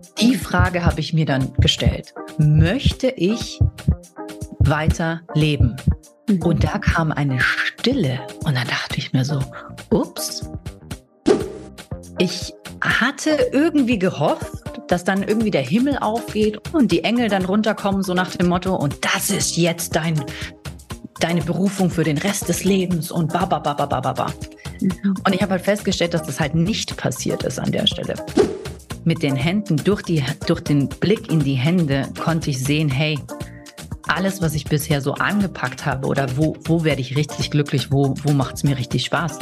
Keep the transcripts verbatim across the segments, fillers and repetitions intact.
Die Frage habe ich mir dann gestellt. Möchte ich weiter leben? Mhm. Und da kam eine Stille und dann dachte ich mir so, ups. Ich hatte irgendwie gehofft, dass dann irgendwie der Himmel aufgeht und die Engel dann runterkommen, so nach dem Motto, und das ist jetzt dein, deine Berufung für den Rest des Lebens und ba, ba, ba, ba, ba, ba. Mhm. Und ich habe halt festgestellt, dass das halt nicht passiert ist an der Stelle. Mit den Händen, durch, die, durch den Blick in die Hände konnte ich sehen, hey, alles, was ich bisher so angepackt habe oder wo, wo werde ich richtig glücklich, wo, wo macht es mir richtig Spaß?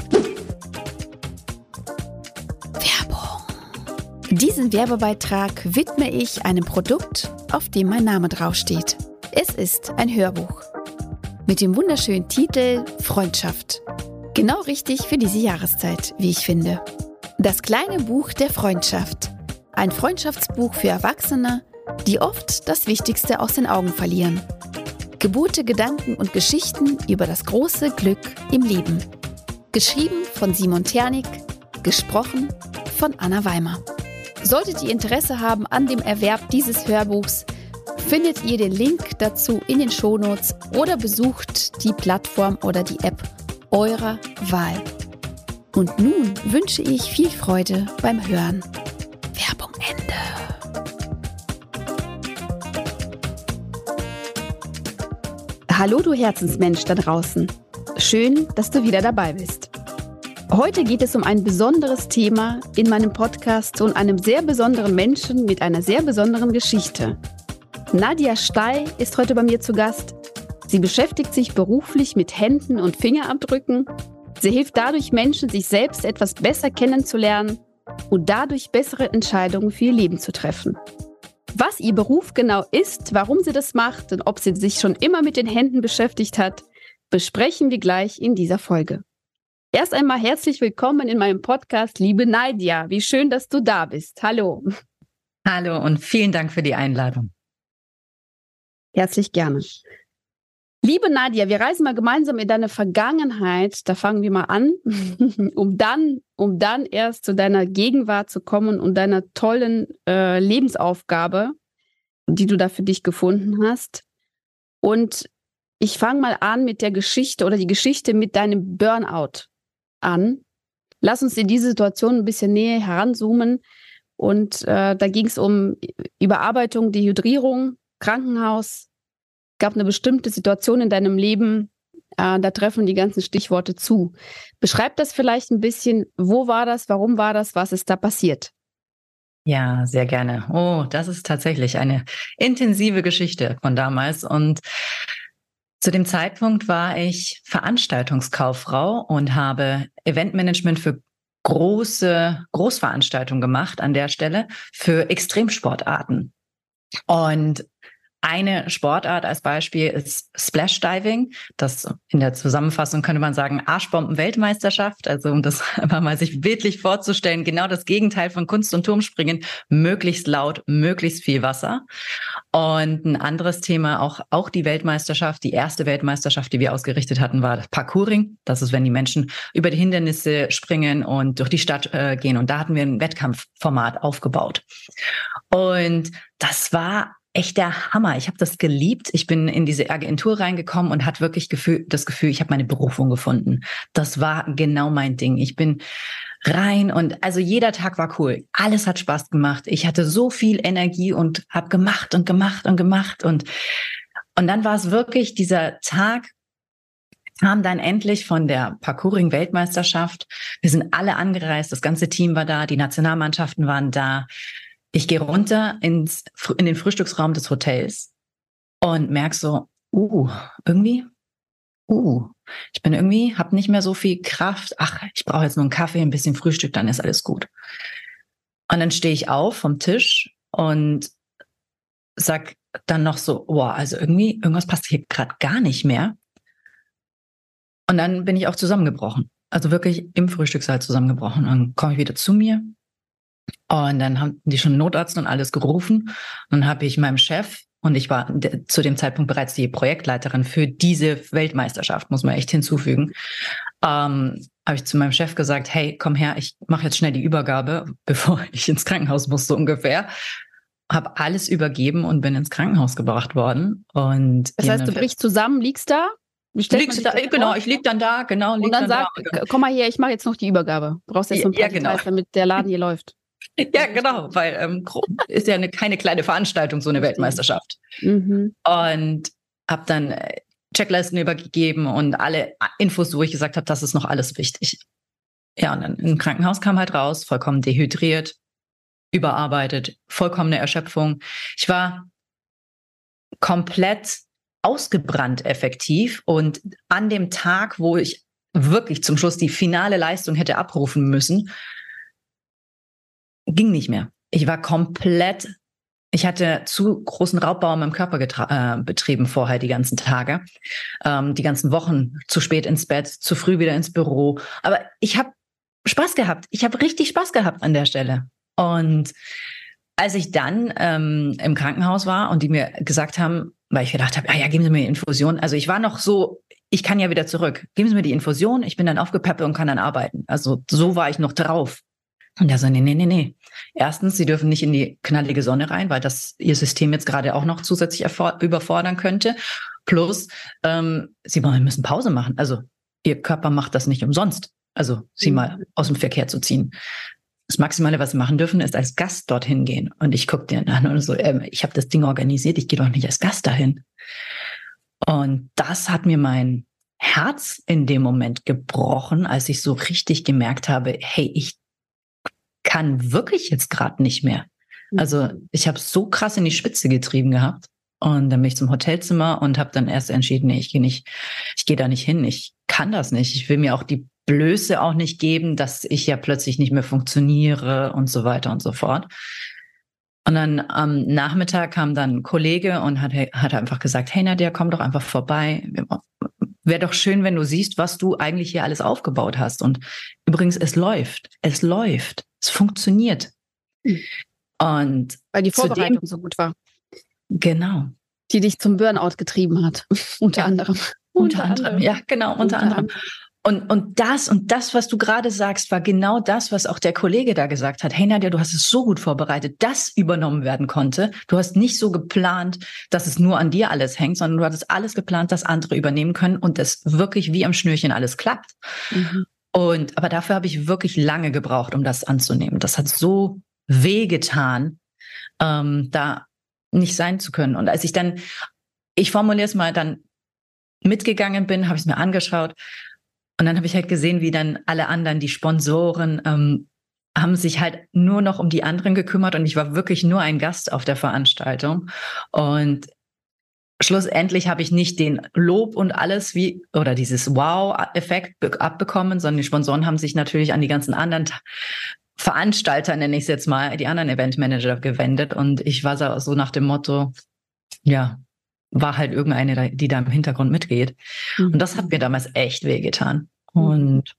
Diesen Werbebeitrag widme ich einem Produkt, auf dem mein Name draufsteht. Es ist ein Hörbuch mit dem wunderschönen Titel Freundschaft. Genau richtig für diese Jahreszeit, wie ich finde. Das kleine Buch der Freundschaft. Ein Freundschaftsbuch für Erwachsene, die oft das Wichtigste aus den Augen verlieren. Gebote, Gedanken und Geschichten über das große Glück im Leben. Geschrieben von Simon Ternig, gesprochen von Anna Weimer. Solltet ihr Interesse haben an dem Erwerb dieses Hörbuchs, findet ihr den Link dazu in den Shownotes oder besucht die Plattform oder die App eurer Wahl. Und nun wünsche ich viel Freude beim Hören. Werbung Ende. Hallo du Herzensmensch da draußen. Schön, dass du wieder dabei bist. Heute geht es um ein besonderes Thema in meinem Podcast und einem sehr besonderen Menschen mit einer sehr besonderen Geschichte. Nadja Stey ist heute bei mir zu Gast. Sie beschäftigt sich beruflich mit Händen und Fingerabdrücken. Sie hilft dadurch Menschen, sich selbst etwas besser kennenzulernen und dadurch bessere Entscheidungen für ihr Leben zu treffen. Was ihr Beruf genau ist, warum sie das macht und ob sie sich schon immer mit den Händen beschäftigt hat, besprechen wir gleich in dieser Folge. Erst einmal herzlich willkommen in meinem Podcast, liebe Nadja. Wie schön, dass du da bist. Hallo. Hallo und vielen Dank für die Einladung. Herzlich gerne. Liebe Nadja, wir reisen mal gemeinsam in deine Vergangenheit. Da fangen wir mal an, um dann, um dann erst zu deiner Gegenwart zu kommen und deiner tollen äh, Lebensaufgabe, die du da für dich gefunden hast. Und ich fange mal an mit der Geschichte oder die Geschichte mit deinem Burnout an. Lass uns in diese Situation ein bisschen näher heranzoomen. Und äh, da ging es um Überarbeitung, Dehydrierung, Krankenhaus. Es gab eine bestimmte Situation in deinem Leben, äh, da treffen die ganzen Stichworte zu. Beschreib das vielleicht ein bisschen. Wo war das? Warum war das? Was ist da passiert? Ja, sehr gerne. Oh, das ist tatsächlich eine intensive Geschichte von damals. Und zu dem Zeitpunkt war ich Veranstaltungskauffrau und habe Eventmanagement für große Großveranstaltungen gemacht an der Stelle für Extremsportarten. Und eine Sportart als Beispiel ist Splashdiving. Das in der Zusammenfassung könnte man sagen Arschbomben-Weltmeisterschaft. Also um das einfach mal sich bildlich vorzustellen, genau das Gegenteil von Kunst- und Turmspringen. Möglichst laut, möglichst viel Wasser. Und ein anderes Thema, auch, auch die Weltmeisterschaft, die erste Weltmeisterschaft, die wir ausgerichtet hatten, war das Parkouring. Das ist, wenn die Menschen über die Hindernisse springen und durch die Stadt äh, gehen. Und da hatten wir ein Wettkampfformat aufgebaut. Und das war echt der Hammer. Ich habe das geliebt. Ich bin in diese Agentur reingekommen und hatte wirklich Gefühl, das Gefühl, ich habe meine Berufung gefunden. Das war genau mein Ding. Ich bin rein und also jeder Tag war cool. Alles hat Spaß gemacht. Ich hatte so viel Energie und habe gemacht und gemacht und gemacht. Und, und dann war es wirklich dieser Tag, kam dann endlich von der Parkouring-Weltmeisterschaft. Wir sind alle angereist. Das ganze Team war da. Die Nationalmannschaften waren da. Ich gehe runter ins, in den Frühstücksraum des Hotels und merke so, uh, irgendwie, uh, ich bin irgendwie, habe nicht mehr so viel Kraft. Ach, ich brauche jetzt nur einen Kaffee, ein bisschen Frühstück, dann ist alles gut. Und dann stehe ich auf vom Tisch und sag dann noch so, wow, also irgendwie, irgendwas passiert gerade gar nicht mehr. Und dann bin ich auch zusammengebrochen. Also wirklich im Frühstückssaal zusammengebrochen. Und dann komme ich wieder zu mir. Und dann haben die schon Notarzt und alles gerufen. Und dann habe ich meinem Chef, und ich war zu dem Zeitpunkt bereits die Projektleiterin für diese Weltmeisterschaft, muss man echt hinzufügen, ähm, habe ich zu meinem Chef gesagt, hey, komm her, ich mache jetzt schnell die Übergabe, bevor ich ins Krankenhaus muss, so ungefähr. habe alles übergeben und bin ins Krankenhaus gebracht worden. Und das heißt, du brichst zusammen, liegst da? Wie stellt man sich da, das genau, vor? ich lieg dann da, genau. Und dann, dann sagt, komm mal her, ich mache jetzt noch die Übergabe. Du brauchst jetzt noch ein paar ja, genau. Details, damit der Laden hier läuft. Ja, genau, weil ähm, ist ja eine, keine kleine Veranstaltung, so eine Weltmeisterschaft. Mhm. Und habe dann Checklisten übergeben und alle Infos, wo ich gesagt habe, das ist noch alles wichtig. Ja, und dann im Krankenhaus kam halt raus, vollkommen dehydriert, überarbeitet, vollkommene Erschöpfung. Ich war komplett ausgebrannt effektiv und an dem Tag, wo ich wirklich zum Schluss die finale Leistung hätte abrufen müssen, ging nicht mehr. Ich war komplett, ich hatte zu großen Raubbau in meinem Körper getra- äh, betrieben vorher die ganzen Tage, ähm, die ganzen Wochen, zu spät ins Bett, zu früh wieder ins Büro. Aber ich habe Spaß gehabt. Ich habe richtig Spaß gehabt an der Stelle. Und als ich dann ähm, im Krankenhaus war und die mir gesagt haben, weil ich gedacht habe, ah ja, geben Sie mir die Infusion. Also ich war noch so, ich kann ja wieder zurück. Geben Sie mir die Infusion, ich bin dann aufgepäppelt und kann dann arbeiten. Also so war ich noch drauf. Und er so, nee, nee, nee, nee. Erstens, Sie dürfen nicht in die knallige Sonne rein, weil das Ihr System jetzt gerade auch noch zusätzlich erfor- überfordern könnte. Plus, ähm, Sie müssen Pause machen. Also Ihr Körper macht das nicht umsonst. Also Sie mhm. mal aus dem Verkehr zu ziehen. Das Maximale, was Sie machen dürfen, ist als Gast dorthin gehen. Und ich gucke dir an und so, äh, ich habe das Ding organisiert, ich gehe doch nicht als Gast dahin. Und das hat mir mein Herz in dem Moment gebrochen, als ich so richtig gemerkt habe, hey, ich kann wirklich jetzt gerade nicht mehr. Also ich habe so krass in die Spitze getrieben gehabt. Und dann bin ich zum Hotelzimmer und habe dann erst entschieden, nee, ich gehe nicht, ich gehe da nicht hin. Ich kann das nicht. Ich will mir auch die Blöße auch nicht geben, dass ich ja plötzlich nicht mehr funktioniere und so weiter und so fort. Und dann am Nachmittag kam dann ein Kollege und hat, hat einfach gesagt, hey Nadja, komm doch einfach vorbei. Wäre doch schön, wenn du siehst, was du eigentlich hier alles aufgebaut hast. Und übrigens, es läuft. Es läuft. Es funktioniert. Mhm. Und weil die Vorbereitung so gut war. Genau. Die dich zum Burnout getrieben hat. unter ja. anderem. Unter, unter anderem. anderem. Ja, genau, unter, unter anderem. anderem. Und, und das, und das, was du gerade sagst, war genau das, was auch der Kollege da gesagt hat. Hey Nadja, du hast es so gut vorbereitet, dass übernommen werden konnte. Du hast nicht so geplant, dass es nur an dir alles hängt, sondern du hattest alles geplant, dass andere übernehmen können und das wirklich wie am Schnürchen alles klappt. Mhm. Und, aber dafür habe ich wirklich lange gebraucht, um das anzunehmen. Das hat so wehgetan, ähm, da nicht sein zu können. Und als ich dann, ich formuliere es mal, dann mitgegangen bin, habe ich es mir angeschaut. Und dann habe ich halt gesehen, wie dann alle anderen, die Sponsoren, ähm, haben sich halt nur noch um die anderen gekümmert und ich war wirklich nur ein Gast auf der Veranstaltung. Und schlussendlich habe ich nicht den Lob und alles wie oder dieses Wow-Effekt abbekommen, sondern die Sponsoren haben sich natürlich an die ganzen anderen Veranstalter, nenne ich es jetzt mal, die anderen Eventmanager gewendet. Und ich war so nach dem Motto, ja, war halt irgendeine, die da im Hintergrund mitgeht. Mhm. Und das hat mir damals echt wehgetan. Mhm. Und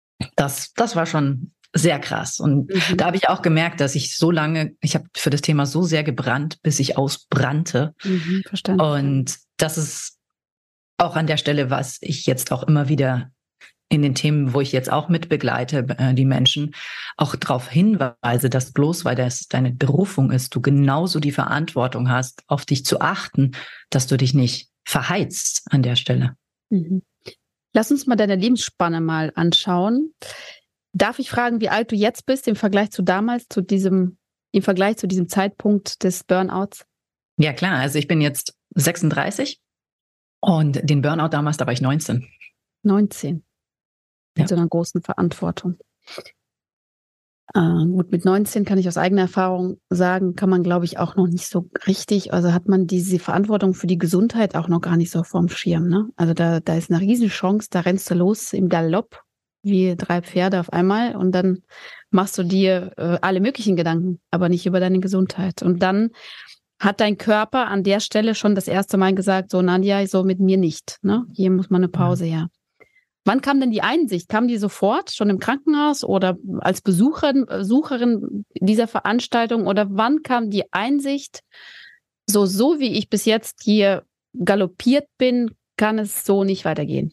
das, das war schon sehr krass. Und mhm. da habe ich auch gemerkt, dass ich so lange, ich habe für das Thema so sehr gebrannt, bis ich ausbrannte. Mhm, verstanden. Und das ist auch an der Stelle, was ich jetzt auch immer wieder in den Themen, wo ich jetzt auch mitbegleite, äh, die Menschen, auch darauf hinweise, dass bloß, weil das deine Berufung ist, du genauso die Verantwortung hast, auf dich zu achten, dass du dich nicht verheizt an der Stelle. Mhm. Lass uns mal deine Lebensspanne mal anschauen. Darf ich fragen, wie alt du jetzt bist im Vergleich zu damals, zu diesem, im Vergleich zu diesem Zeitpunkt des Burnouts? Ja, klar. Also ich bin jetzt sechsunddreißig und den Burnout damals, da war ich neunzehn. neunzehn. Mit ja. so einer großen Verantwortung. Äh, gut, mit neunzehn kann ich aus eigener Erfahrung sagen, kann man, glaube ich, auch noch nicht so richtig, also hat man diese Verantwortung für die Gesundheit auch noch gar nicht so vorm Schirm. Ne? Also da, da ist eine Riesenchance, da rennst du los im Galopp, wie drei Pferde auf einmal und dann machst du dir äh, alle möglichen Gedanken, aber nicht über deine Gesundheit. Und dann hat dein Körper an der Stelle schon das erste Mal gesagt, so Nadja, so mit mir nicht. Ne? Hier muss man eine Pause her. Ja. Wann kam denn die Einsicht? Kam die sofort, schon im Krankenhaus oder als Besucherin, Besucherin dieser Veranstaltung? Oder wann kam die Einsicht, so, so wie ich bis jetzt hier galoppiert bin, kann es so nicht weitergehen?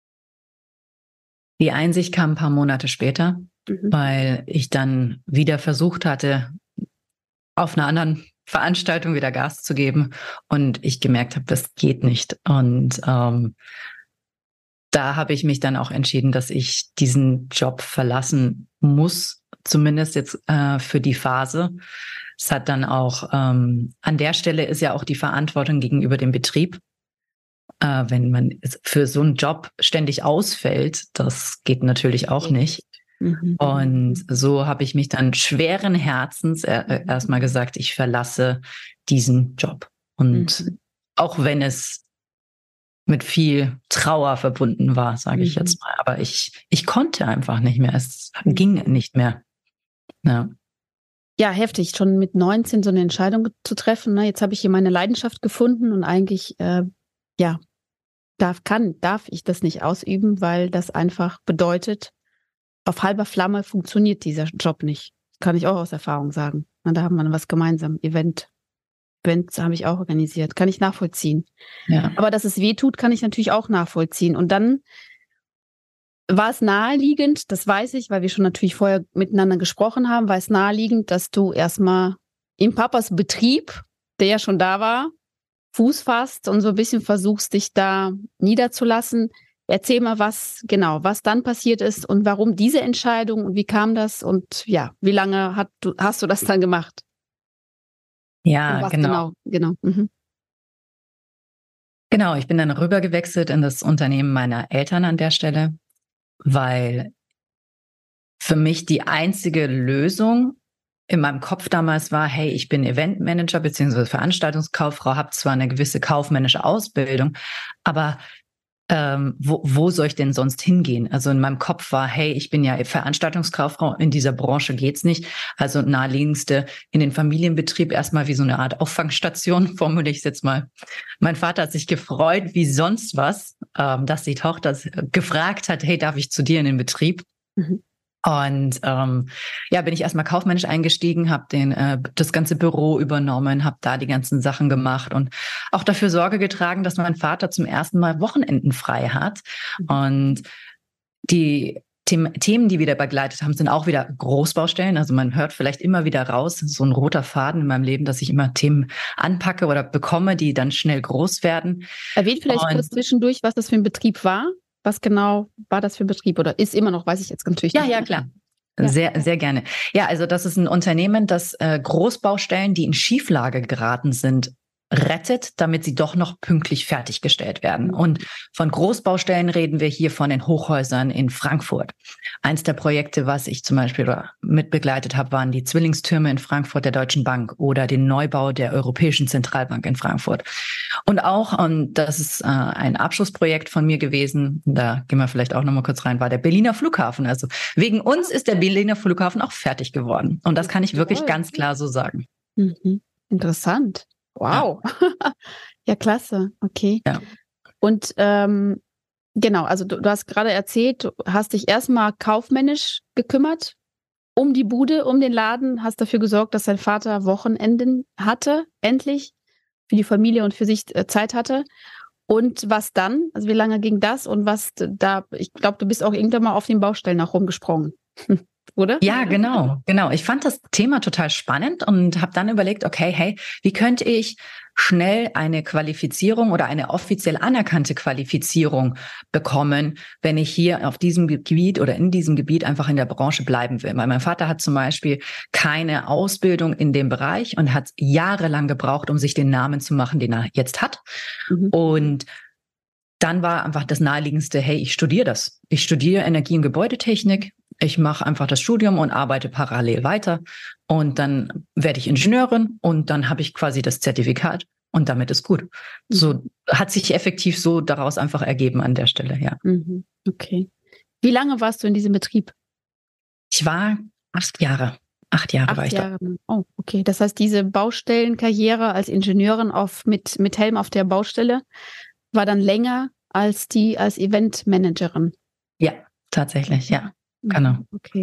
Die Einsicht kam ein paar Monate später, mhm. weil ich dann wieder versucht hatte, auf einer anderen Veranstaltung wieder Gas zu geben. Und ich gemerkt habe, das geht nicht. Und ähm, da habe ich mich dann auch entschieden, dass ich diesen Job verlassen muss, zumindest jetzt äh, für die Phase. Es hat dann auch, ähm, an der Stelle ist ja auch die Verantwortung gegenüber dem Betrieb. Äh, wenn man für so einen Job ständig ausfällt, das geht natürlich auch nicht. Mhm. Und so habe ich mich dann schweren Herzens äh, erstmal gesagt, ich verlasse diesen Job. Und mhm. auch wenn es mit viel Trauer verbunden war, sage ich mhm. jetzt mal. Aber ich, ich konnte einfach nicht mehr. Es mhm. ging nicht mehr. Ja. Ja, heftig, schon mit neunzehn so eine Entscheidung zu treffen. Ne? Jetzt habe ich hier meine Leidenschaft gefunden und eigentlich, äh, ja, darf, kann, darf ich das nicht ausüben, weil das einfach bedeutet, auf halber Flamme funktioniert dieser Job nicht. Kann ich auch aus Erfahrung sagen. Na, da haben wir was gemeinsam. Event. Events habe ich auch organisiert. Kann ich nachvollziehen. Ja. Aber dass es weh tut, kann ich natürlich auch nachvollziehen. Und dann war es naheliegend, das weiß ich, weil wir schon natürlich vorher miteinander gesprochen haben, war es naheliegend, dass du erstmal im Papas Betrieb, der ja schon da war, Fuß fasst und so ein bisschen versuchst, dich da niederzulassen. Erzähl mal, was genau, was dann passiert ist und warum diese Entscheidung und wie kam das und ja, wie lange hat du, hast du das dann gemacht? Ja, genau. Genau, genau. Mhm. Genau, ich bin dann rübergewechselt in das Unternehmen meiner Eltern an der Stelle, weil für mich die einzige Lösung in meinem Kopf damals war, hey, ich bin Eventmanager bzw. Veranstaltungskauffrau, habe zwar eine gewisse kaufmännische Ausbildung, aber Ähm, wo, wo soll ich denn sonst hingehen? Also in meinem Kopf war, hey, ich bin ja Veranstaltungskauffrau, in dieser Branche geht's nicht. Also naheliegendste in den Familienbetrieb erstmal wie so eine Art Auffangstation, formuliere ich es jetzt mal. Mein Vater hat sich gefreut wie sonst was, ähm, dass die Tochter gefragt hat, hey, darf ich zu dir in den Betrieb? Mhm. Und ähm, ja, bin ich erstmal kaufmännisch eingestiegen, habe den äh, das ganze Büro übernommen, habe da die ganzen Sachen gemacht und auch dafür Sorge getragen, dass mein Vater zum ersten Mal Wochenenden frei hat. Mhm. Und die The- Themen, die wir da begleitet haben, sind auch wieder Großbaustellen. Also man hört vielleicht immer wieder raus, so ein roter Faden in meinem Leben, dass ich immer Themen anpacke oder bekomme, die dann schnell groß werden. Erwähnt vielleicht und, kurz zwischendurch, was das für ein Betrieb war. Was genau war das für ein Betrieb oder ist immer noch, weiß ich jetzt natürlich ja, nicht. Ja, ja, klar. Ja. Sehr, sehr gerne. Ja, also das ist ein Unternehmen, das äh, Großbaustellen, die in Schieflage geraten sind, rettet, damit sie doch noch pünktlich fertiggestellt werden. Und von Großbaustellen reden wir hier von den Hochhäusern in Frankfurt. Eins der Projekte, was ich zum Beispiel mitbegleitet habe, waren die Zwillingstürme in Frankfurt der Deutschen Bank oder den Neubau der Europäischen Zentralbank in Frankfurt. Und auch, und das ist äh, ein Abschlussprojekt von mir gewesen, da gehen wir vielleicht auch nochmal kurz rein, war der Berliner Flughafen. Also wegen uns ist der Berliner Flughafen auch fertig geworden. Und das kann ich wirklich ganz klar so sagen. Mhm. Interessant. Wow. Ja, ja, klasse. Okay. Ja. Und ähm, genau, also du, du hast gerade erzählt, du hast dich erstmal kaufmännisch gekümmert um die Bude, um den Laden, hast dafür gesorgt, dass dein Vater Wochenenden hatte, endlich für die Familie und für sich äh, Zeit hatte. Und was dann? Also wie lange ging das? Und was da, ich glaube, du bist auch irgendwann mal auf den Baustellen auch rumgesprungen. Oder? Ja, genau, genau. Ich fand das Thema total spannend und habe dann überlegt, okay, hey, wie könnte ich schnell eine Qualifizierung oder eine offiziell anerkannte Qualifizierung bekommen, wenn ich hier auf diesem Gebiet oder in diesem Gebiet einfach in der Branche bleiben will. Weil mein Vater hat zum Beispiel keine Ausbildung in dem Bereich und hat jahrelang gebraucht, um sich den Namen zu machen, den er jetzt hat. Mhm. Und dann war einfach das Naheliegendste, hey, ich studiere das. Ich studiere Energie- und Gebäudetechnik. Ich mache einfach das Studium und arbeite parallel weiter. Und dann werde ich Ingenieurin und dann habe ich quasi das Zertifikat und damit ist gut. So hat sich effektiv so daraus einfach ergeben an der Stelle, ja. Okay. Wie lange warst du in diesem Betrieb? Ich war acht Jahre. Acht Jahre acht war ich Jahre. da. Oh, okay. Das heißt, diese Baustellenkarriere als Ingenieurin auf, mit, mit Helm auf der Baustelle war dann länger als die als Eventmanagerin. Ja, tatsächlich, ja. Genau. Okay.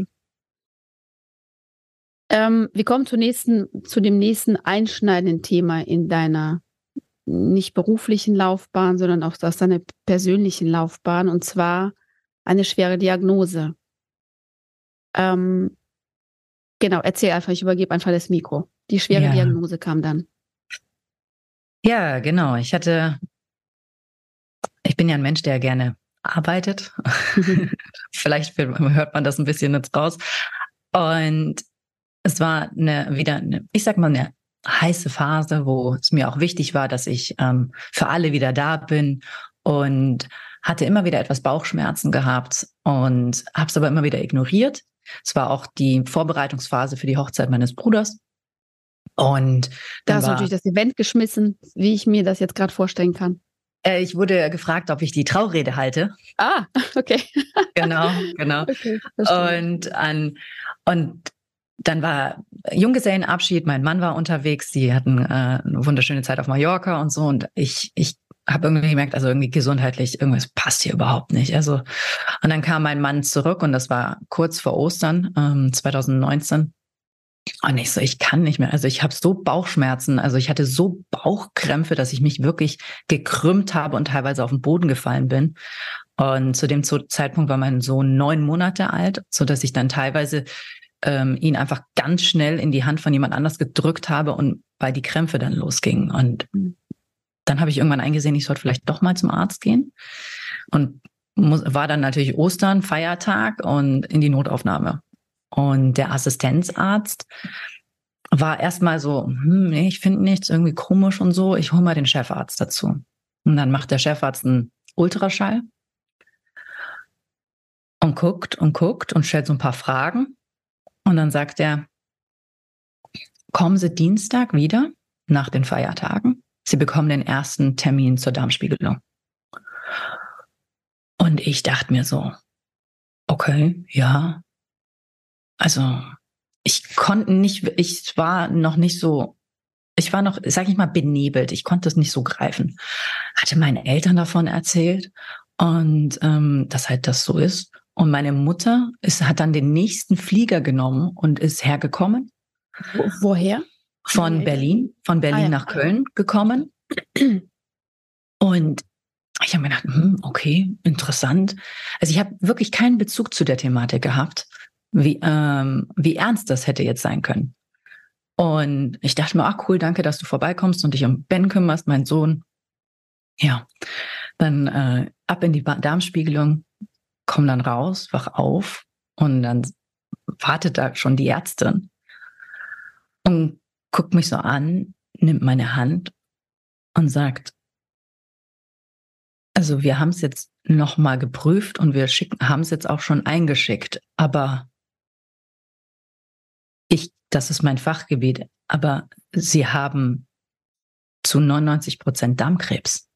Ähm, wir kommen zur nächsten, zu dem nächsten einschneidenden Thema in deiner nicht beruflichen Laufbahn, sondern auch aus deiner persönlichen Laufbahn, und zwar eine schwere Diagnose. Ähm, genau, erzähl einfach, ich übergebe einfach das Mikro. Die schwere Ja. Diagnose kam dann. Ja, genau. Ich hatte, ich bin ja ein Mensch, der gerne arbeitet. Vielleicht hört man das ein bisschen jetzt raus. Und es war eine, wieder eine, ich sag mal, eine heiße Phase, wo es mir auch wichtig war, dass ich ähm, für alle wieder da bin, und hatte immer wieder etwas Bauchschmerzen gehabt und habe es aber immer wieder ignoriert. Es war auch die Vorbereitungsphase für die Hochzeit meines Bruders. Und Da dann hast du war, natürlich das Event geschmissen, wie ich mir das jetzt gerade vorstellen kann. äh, ich wurde gefragt, ob ich die Traurede halte. Ah, okay. Genau, genau. Okay, verstehe. Und an und dann war Junggesellenabschied, mein Mann war unterwegs, die hatten äh, eine wunderschöne Zeit auf Mallorca und so, und ich ich habe irgendwie gemerkt, also irgendwie gesundheitlich, irgendwas passt hier überhaupt nicht. Also, und dann kam mein Mann zurück, und das war kurz vor Ostern, ähm, zwanzig neunzehn. Und ich so, ich kann nicht mehr. Also ich habe so Bauchschmerzen, also ich hatte so Bauchkrämpfe, dass ich mich wirklich gekrümmt habe und teilweise auf den Boden gefallen bin. Und zu dem Zeitpunkt war mein Sohn neun Monate alt, so dass ich dann teilweise ähm, ihn einfach ganz schnell in die Hand von jemand anders gedrückt habe, und weil die Krämpfe dann losgingen. Und dann habe ich irgendwann eingesehen, ich sollte vielleicht doch mal zum Arzt gehen, und muss, war dann natürlich Ostern, Feiertag, und in die Notaufnahme. Und der Assistenzarzt war erstmal so, hm, nee, ich finde nichts, irgendwie komisch und so, ich hole mal den Chefarzt dazu. Und dann macht der Chefarzt einen Ultraschall und guckt und guckt und stellt so ein paar Fragen. Und dann sagt er, kommen Sie Dienstag wieder nach den Feiertagen. Sie bekommen den ersten Termin zur Darmspiegelung. Und ich dachte mir so, okay, ja. Also ich konnte nicht, ich war noch nicht so, ich war noch, sag ich mal, benebelt. Ich konnte es nicht so greifen. Hatte meinen Eltern davon erzählt, und ähm, dass halt das so ist. Und meine Mutter ist, hat dann den nächsten Flieger genommen und ist hergekommen. Wo, woher? Von Berlin, von Berlin Ah, ja. nach Köln gekommen. Und ich habe mir gedacht, hm, okay, interessant. Also ich habe wirklich keinen Bezug zu der Thematik gehabt, wie, ähm, wie ernst das hätte jetzt sein können. Und ich dachte mir, ach cool, danke, dass du vorbeikommst und dich um Ben kümmerst, mein Sohn. Ja, dann äh, ab in die Darmspiegelung, komm dann raus, wach auf, und dann wartet da schon die Ärztin und guckt mich so an, nimmt meine Hand und sagt, also wir haben es jetzt nochmal geprüft und wir schicken, haben es jetzt auch schon eingeschickt, aber ich, das ist mein Fachgebiet, aber Sie haben zu neunundneunzig Prozent Darmkrebs.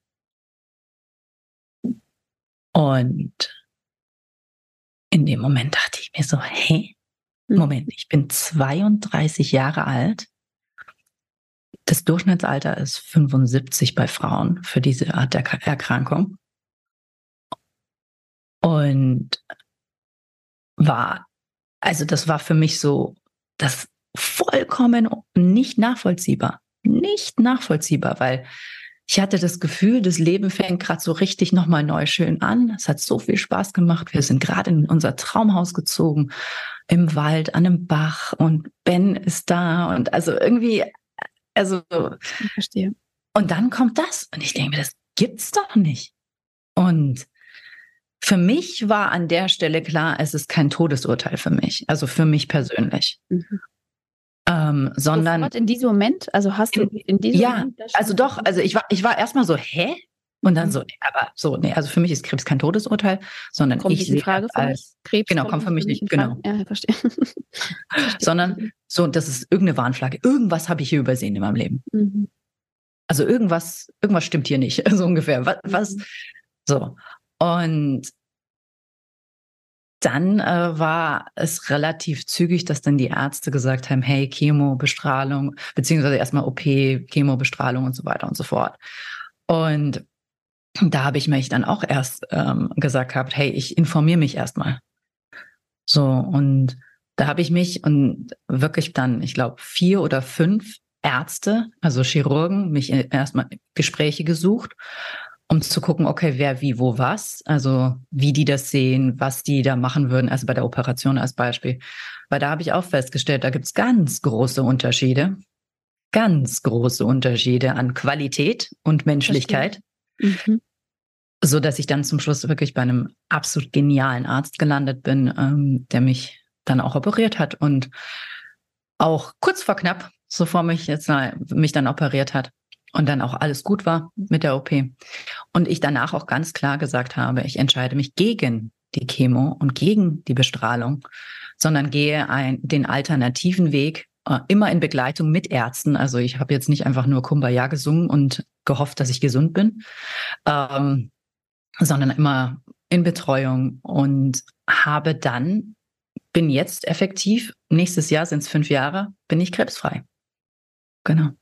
Und in dem Moment dachte ich mir so, hey, Moment, ich bin zweiunddreißig Jahre alt. Das Durchschnittsalter ist fünfundsiebzig bei Frauen für diese Art der Erkrankung. Und war, also das war für mich so, das vollkommen nicht nachvollziehbar. Nicht nachvollziehbar, weil ich hatte das Gefühl, das Leben fängt gerade so richtig nochmal neu schön an. Es hat so viel Spaß gemacht. Wir sind gerade in unser Traumhaus gezogen, im Wald, an einem Bach, und Ben ist da, und also irgendwie, also. Ich verstehe. Und dann kommt das, und ich denke mir, das gibt's doch nicht. Und für mich war an der Stelle klar, es ist kein Todesurteil für mich, also für mich persönlich. Mhm. Ähm, sondern Sofort in diesem Moment, also hast du in diesem ja, Moment das also doch, also ich war, ich war erstmal so, hä? Und dann so, aber so, nee, also für mich ist Krebs kein Todesurteil, sondern kommt ich sehe Frage das als, Krebs genau, kommt für mich nicht, genau. Ja, ich verstehe. verstehe. Sondern so, das ist irgendeine Warnflagge. Irgendwas habe ich hier übersehen in meinem Leben. Mhm. Also irgendwas, irgendwas stimmt hier nicht, so ungefähr. Was, was mhm. so. Und dann äh, war es relativ zügig, dass dann die Ärzte gesagt haben, hey, Chemobestrahlung, beziehungsweise erstmal O P, Chemobestrahlung und so weiter und so fort. Und da habe ich mich dann auch erst ähm, gesagt gehabt, hey, ich informiere mich erstmal. So, und da habe ich mich und wirklich dann, ich glaube, vier oder fünf Ärzte, also Chirurgen, mich erstmal Gespräche gesucht, um zu gucken, okay, wer, wie, wo, was, also wie die das sehen, was die da machen würden, also bei der Operation als Beispiel. Weil da habe ich auch festgestellt, da gibt es ganz große Unterschiede. ganz große Unterschiede an Qualität und Menschlichkeit, mhm. so dass ich dann zum Schluss wirklich bei einem absolut genialen Arzt gelandet bin, ähm, der mich dann auch operiert hat und auch kurz vor knapp, so vor mich jetzt mich dann operiert hat und dann auch alles gut war mit der O P. Und ich danach auch ganz klar gesagt habe, ich entscheide mich gegen die Chemo und gegen die Bestrahlung, sondern gehe ein, den alternativen Weg, äh, immer in Begleitung mit Ärzten. Also ich habe jetzt nicht einfach nur Kumbaya gesungen und gehofft, dass ich gesund bin, ähm, sondern immer in Betreuung und habe dann, bin jetzt effektiv, nächstes Jahr sind es fünf Jahre, bin ich krebsfrei. Genau.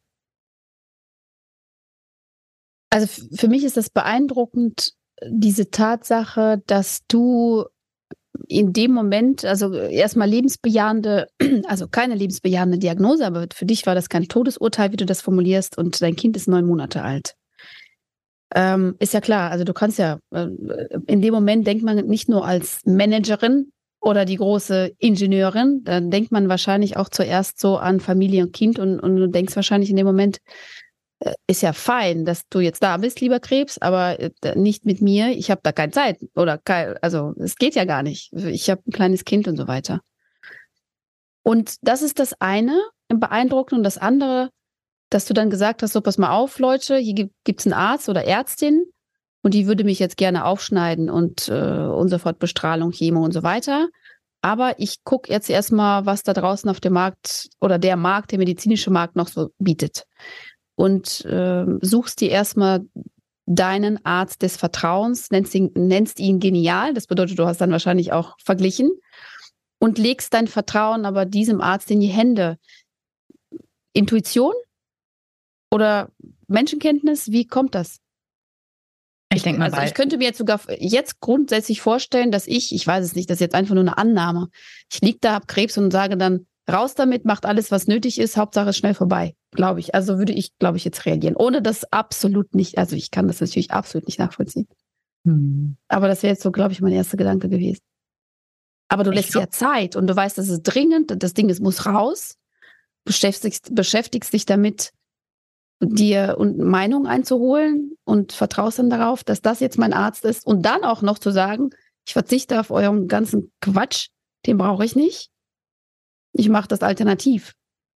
Also für mich ist das beeindruckend, diese Tatsache, dass du in dem Moment, also erstmal lebensbejahende, also keine lebensbejahende Diagnose, aber für dich war das kein Todesurteil, wie du das formulierst, und dein Kind ist neun Monate alt. Ähm, ist ja klar, also du kannst ja, äh, in dem Moment denkt man nicht nur als Managerin oder die große Ingenieurin, dann denkt man wahrscheinlich auch zuerst so an Familie und Kind und, und du denkst wahrscheinlich in dem Moment, äh, ist ja fein, dass du jetzt da bist, lieber Krebs, aber äh, nicht mit mir, ich habe da keine Zeit oder kein, also es geht ja gar nicht. Ich habe ein kleines Kind und so weiter. Und das ist das eine, beeindruckend, und das andere, dass du dann gesagt hast, so pass mal auf, Leute, hier gibt es einen Arzt oder Ärztin und die würde mich jetzt gerne aufschneiden und, äh, und sofort Bestrahlung, Chemo und so weiter. Aber ich gucke jetzt erstmal, was da draußen auf dem Markt oder der Markt, der medizinische Markt noch so bietet. Und äh, suchst dir erstmal deinen Arzt des Vertrauens, nennst ihn, nennst ihn genial, das bedeutet, du hast dann wahrscheinlich auch verglichen und legst dein Vertrauen aber diesem Arzt in die Hände. Intuition oder Menschenkenntnis, wie kommt das? Ich denke mal, also ich könnte mir jetzt sogar jetzt grundsätzlich vorstellen, dass ich, ich weiß es nicht, das ist jetzt einfach nur eine Annahme, ich liege da, habe Krebs und sage dann, raus damit, macht alles, was nötig ist, Hauptsache ist schnell vorbei, glaube ich. Also würde ich, glaube ich, jetzt reagieren, ohne das absolut nicht, also ich kann das natürlich absolut nicht nachvollziehen. Hm. Aber das wäre jetzt so, glaube ich, mein erster Gedanke gewesen. Aber du lässt ja Zeit und du weißt, das ist dringend, das Ding, es muss raus, beschäftigst, beschäftigst dich damit, dir und Meinung einzuholen und vertraust dann darauf, dass das jetzt mein Arzt ist und dann auch noch zu sagen, ich verzichte auf euren ganzen Quatsch, den brauche ich nicht. Ich mache das alternativ.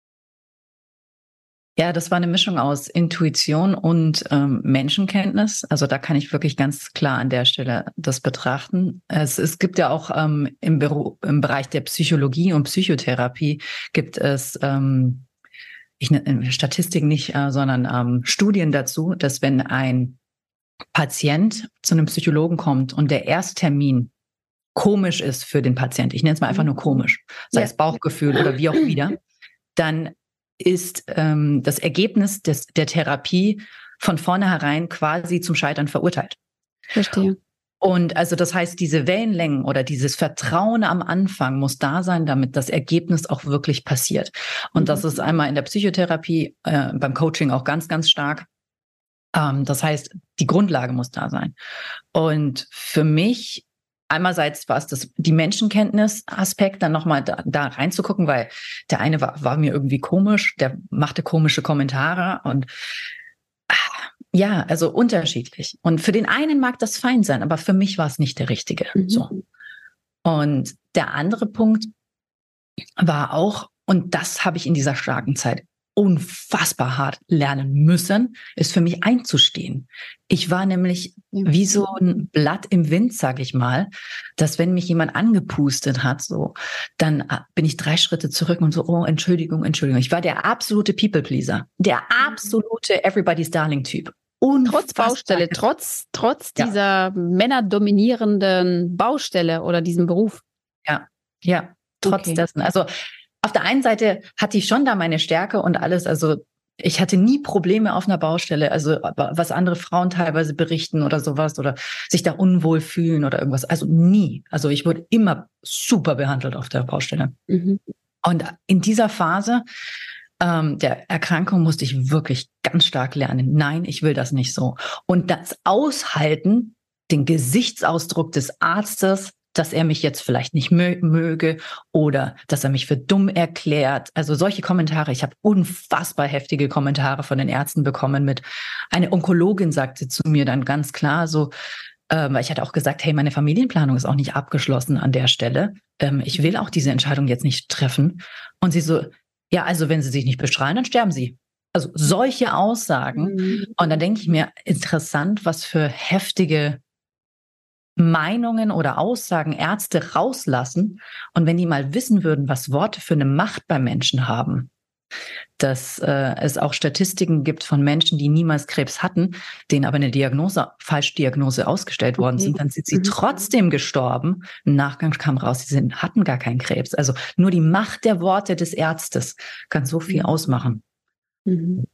Ja, das war eine Mischung aus Intuition und ähm, Menschenkenntnis. Also da kann ich wirklich ganz klar an der Stelle das betrachten. Es, es gibt ja auch ähm, im, Beru- im Bereich der Psychologie und Psychotherapie gibt es ähm, ich ne, Statistiken nicht, äh, sondern ähm, Studien dazu, dass wenn ein Patient zu einem Psychologen kommt und der Ersttermin komisch ist für den Patient, ich nenne es mal einfach nur komisch, sei ja. es Bauchgefühl oder wie auch wieder, dann ist ähm, das Ergebnis des, der Therapie von vornherein quasi zum Scheitern verurteilt. Verstehe. Und also das heißt, diese Wellenlängen oder dieses Vertrauen am Anfang muss da sein, damit das Ergebnis auch wirklich passiert. Und mhm. das ist einmal in der Psychotherapie, äh, beim Coaching auch ganz, ganz stark. Ähm, das heißt, die Grundlage muss da sein. Und für mich einerseits war es das, die Menschenkenntnis-Aspekt, dann nochmal da, da reinzugucken, weil der eine war, war mir irgendwie komisch, der machte komische Kommentare und ja, also unterschiedlich. Und für den einen mag das fein sein, aber für mich war es nicht der richtige. Mhm. So. Und der andere Punkt war auch, und das habe ich in dieser starken Zeit unfassbar hart lernen müssen, ist für mich einzustehen. Ich war nämlich wie so ein Blatt im Wind, sag ich mal, dass wenn mich jemand angepustet hat, so, dann bin ich drei Schritte zurück und so, oh, Entschuldigung, Entschuldigung. Ich war der absolute People-Pleaser, der absolute Everybody's Darling-Typ. Trotz Baustelle, trotz, trotz ja. dieser männerdominierenden Baustelle oder diesem Beruf. Ja, ja, trotz okay. dessen. Also auf der einen Seite hatte ich schon da meine Stärke und alles, also ich hatte nie Probleme auf einer Baustelle, also was andere Frauen teilweise berichten oder sowas oder sich da unwohl fühlen oder irgendwas, also nie. Also ich wurde immer super behandelt auf der Baustelle. Mhm. Und in dieser Phase ähm, der Erkrankung musste ich wirklich ganz stark lernen, nein, ich will das nicht so. Und das Aushalten, den Gesichtsausdruck des Arztes, dass er mich jetzt vielleicht nicht mö- möge oder dass er mich für dumm erklärt. Also solche Kommentare. Ich habe unfassbar heftige Kommentare von den Ärzten bekommen mit, eine Onkologin sagte zu mir dann ganz klar so, ähm, weil ich hatte auch gesagt, hey, meine Familienplanung ist auch nicht abgeschlossen an der Stelle. Ähm, ich will auch diese Entscheidung jetzt nicht treffen. Und sie so, ja, also wenn Sie sich nicht bestrahlen, dann sterben Sie. Also solche Aussagen. Mhm. Und dann denke ich mir, interessant, was für heftige Meinungen oder Aussagen Ärzte rauslassen. Und wenn die mal wissen würden, was Worte für eine Macht bei Menschen haben, dass äh, es auch Statistiken gibt von Menschen, die niemals Krebs hatten, denen aber eine Diagnose, Falschdiagnose ausgestellt worden Okay. sind, dann sind sie Mhm. trotzdem gestorben. Im Nachgang kam raus, sie sind, hatten gar keinen Krebs. Also nur die Macht der Worte des Ärztes kann so viel Mhm. ausmachen. Mhm.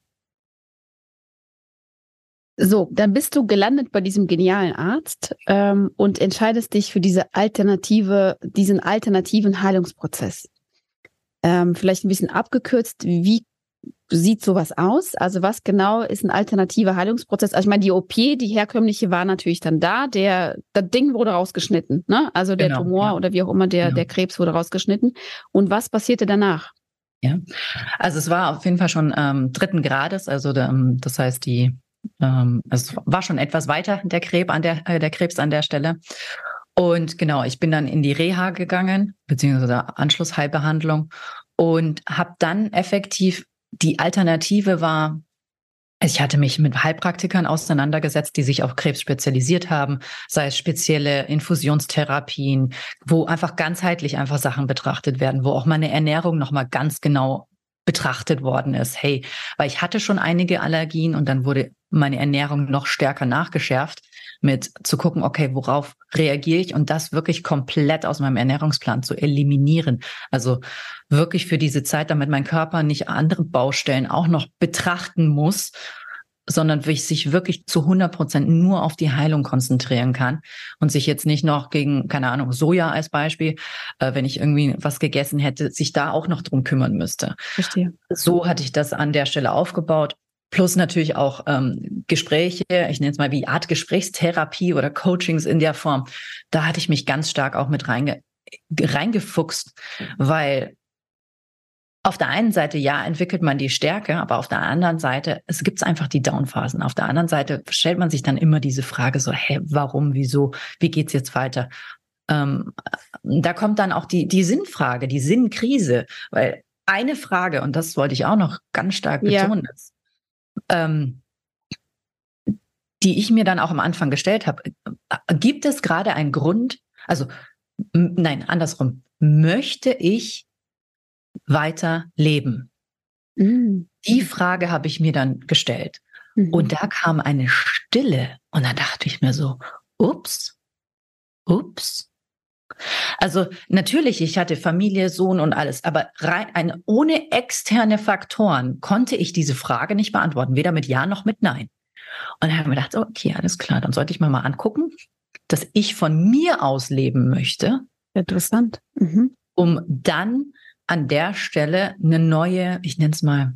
So, dann bist du gelandet bei diesem genialen Arzt ähm, und entscheidest dich für diese alternative, diesen alternativen Heilungsprozess. Ähm, vielleicht ein bisschen abgekürzt, wie sieht sowas aus? Also was genau ist ein alternativer Heilungsprozess? Also ich meine, die O P, die herkömmliche, war natürlich dann da. Der, das Ding wurde rausgeschnitten, ne? Also der Genau, Tumor ja. oder wie auch immer, der, Genau. der Krebs wurde rausgeschnitten. Und was passierte danach? Ja, also es war auf jeden Fall schon ähm, dritten Grades, also der, das heißt, die ähm, es war schon etwas weiter der Krebs an der äh, der Krebs an der Stelle. Und genau, ich bin dann in die Reha gegangen, beziehungsweise Anschlussheilbehandlung und habe dann effektiv, die Alternative war, ich hatte mich mit Heilpraktikern auseinandergesetzt, die sich auf Krebs spezialisiert haben, sei es spezielle Infusionstherapien, wo einfach ganzheitlich einfach Sachen betrachtet werden, wo auch meine Ernährung nochmal ganz genau betrachtet worden ist. Hey, weil ich hatte schon einige Allergien und dann wurde meine Ernährung noch stärker nachgeschärft mit zu gucken, okay, worauf reagiere ich und das wirklich komplett aus meinem Ernährungsplan zu eliminieren. Also wirklich für diese Zeit, damit mein Körper nicht andere Baustellen auch noch betrachten muss, sondern sich wirklich zu hundert Prozent nur auf die Heilung konzentrieren kann und sich jetzt nicht noch gegen, keine Ahnung, Soja als Beispiel, äh, wenn ich irgendwie was gegessen hätte, sich da auch noch drum kümmern müsste. Verstehe. So hatte ich das an der Stelle aufgebaut. Plus natürlich auch ähm, Gespräche, ich nenne es mal wie Art Gesprächstherapie oder Coachings in der Form. Da hatte ich mich ganz stark auch mit reinge reingefuchst, weil auf der einen Seite, ja, entwickelt man die Stärke, aber auf der anderen Seite, es gibt einfach die Downphasen. Auf der anderen Seite stellt man sich dann immer diese Frage so, hä, warum, wieso, wie geht's jetzt weiter? Ähm, da kommt dann auch die, die Sinnfrage, die Sinnkrise, weil eine Frage, und das wollte ich auch noch ganz stark betonen, ja. ist, ähm, die ich mir dann auch am Anfang gestellt habe, gibt es gerade einen Grund, also m- nein, andersrum, möchte ich weiter leben? Mhm. Die Frage habe ich mir dann gestellt. Mhm. Und da kam eine Stille. Und dann dachte ich mir so, ups, ups. Also natürlich, ich hatte Familie, Sohn und alles, aber rein, eine, ohne externe Faktoren konnte ich diese Frage nicht beantworten, weder mit Ja noch mit Nein. Und dann habe ich mir gedacht, so, okay, alles klar, dann sollte ich mir mal angucken, dass ich von mir aus leben möchte. Interessant. Mhm. Um dann an der Stelle eine neue, ich nenne es mal,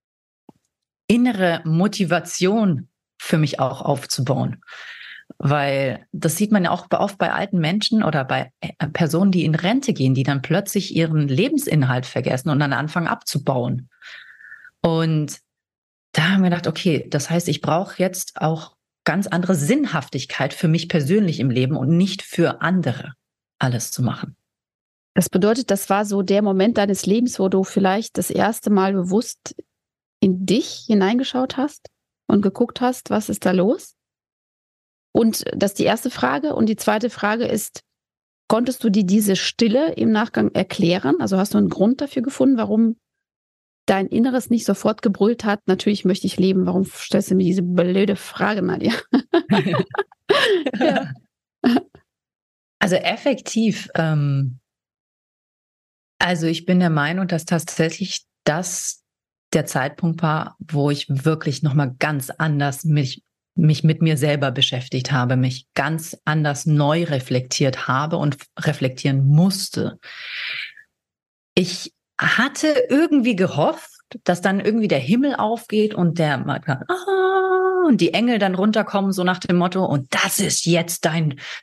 innere Motivation für mich auch aufzubauen. Weil das sieht man ja auch oft bei alten Menschen oder bei Personen, die in Rente gehen, die dann plötzlich ihren Lebensinhalt vergessen und dann anfangen abzubauen. Und da haben wir gedacht, okay, das heißt, ich brauche jetzt auch ganz andere Sinnhaftigkeit für mich persönlich im Leben und nicht für andere alles zu machen. Das bedeutet, das war so der Moment deines Lebens, wo du vielleicht das erste Mal bewusst in dich hineingeschaut hast und geguckt hast, was ist da los? Und das ist die erste Frage. Und die zweite Frage ist, konntest du dir diese Stille im Nachgang erklären? Also hast du einen Grund dafür gefunden, warum dein Inneres nicht sofort gebrüllt hat, natürlich möchte ich leben, warum stellst du mir diese blöde Frage, Nadja? Ja. Also effektiv, ähm, also ich bin der Meinung, dass tatsächlich das der Zeitpunkt war, wo ich wirklich nochmal ganz anders mich, mich mit mir selber beschäftigt habe, mich ganz anders neu reflektiert habe und reflektieren musste. Ich hatte irgendwie gehofft, dass dann irgendwie der Himmel aufgeht und der ah, und die Engel dann runterkommen, so nach dem Motto, und das ist jetzt dein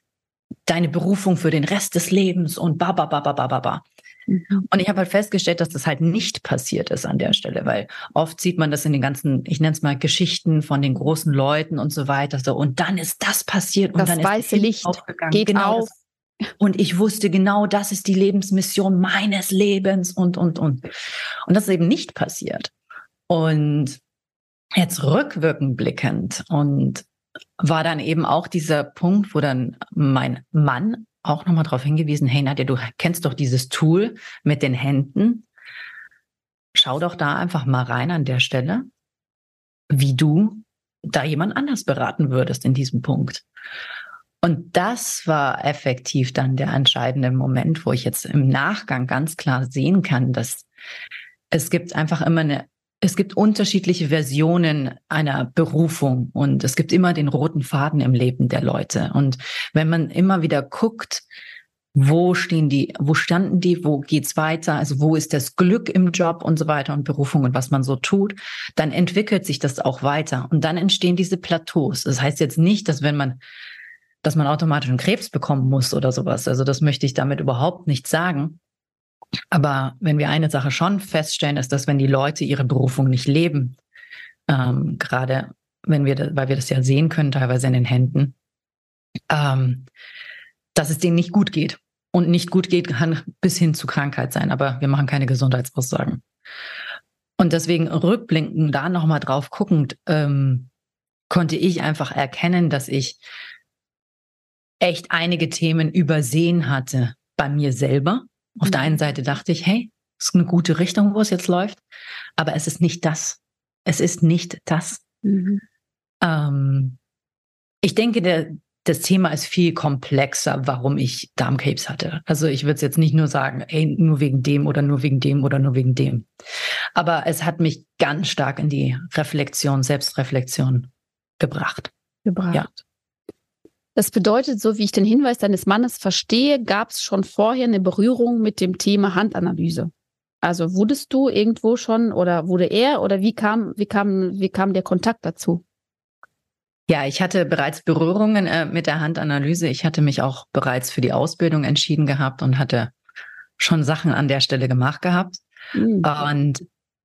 deine Berufung für den Rest des Lebens und ba, ba, ba, ba, ba, ba, ba. Und ich habe halt festgestellt, dass das halt nicht passiert ist an der Stelle, weil oft sieht man das in den ganzen, ich nenne es mal Geschichten von den großen Leuten und so weiter, so, und dann ist das passiert und das dann weiße ist Licht aufgegangen. geht Genau auf. das. Und ich wusste genau, das ist die Lebensmission meines Lebens und, und, und. Und das ist eben nicht passiert. Und jetzt rückwirkend blickend und war dann eben auch dieser Punkt, wo dann mein Mann auch nochmal darauf hingewiesen, hey Nadja, du kennst doch dieses Tool mit den Händen. Schau doch da einfach mal rein an der Stelle, wie du da jemand anders beraten würdest in diesem Punkt. Und das war effektiv dann der entscheidende Moment, wo ich jetzt im Nachgang ganz klar sehen kann, dass es gibt einfach immer eine Es gibt unterschiedliche Versionen einer Berufung und es gibt immer den roten Faden im Leben der Leute. Und wenn man immer wieder guckt, wo stehen die, wo standen die, wo geht's weiter, also wo ist das Glück im Job und so weiter und Berufung und was man so tut, dann entwickelt sich das auch weiter und dann entstehen diese Plateaus. Das heißt jetzt nicht, dass wenn man, dass man automatisch einen Krebs bekommen muss oder sowas. Also das möchte ich damit überhaupt nicht sagen. Aber wenn wir eine Sache schon feststellen, ist, dass wenn die Leute ihre Berufung nicht leben, ähm, gerade wenn wir, da, weil wir das ja sehen können, teilweise in den Händen, ähm, dass es denen nicht gut geht. Und nicht gut geht, kann bis hin zu Krankheit sein, aber wir machen keine Gesundheitsaussagen. Und deswegen rückblickend da nochmal drauf guckend, ähm, konnte ich einfach erkennen, dass ich echt einige Themen übersehen hatte bei mir selber. Auf der einen Seite dachte ich, hey, das ist eine gute Richtung, wo es jetzt läuft, aber es ist nicht das. Es ist nicht das. Mhm. Ähm, ich denke, der, das Thema ist viel komplexer, warum ich Darmkrebs hatte. Also ich würde es jetzt nicht nur sagen, ey, nur wegen dem oder nur wegen dem oder nur wegen dem. Aber es hat mich ganz stark in die Reflexion, Selbstreflexion gebracht. Gebracht. Ja. Das bedeutet, so wie ich den Hinweis deines Mannes verstehe, gab es schon vorher eine Berührung mit dem Thema Handanalyse. Also wurdest du irgendwo schon oder wurde er oder wie kam, wie kam, wie kam der Kontakt dazu? Ja, ich hatte bereits Berührungen äh, mit der Handanalyse. Ich hatte mich auch bereits für die Ausbildung entschieden gehabt und hatte schon Sachen an der Stelle gemacht gehabt. Mhm. Und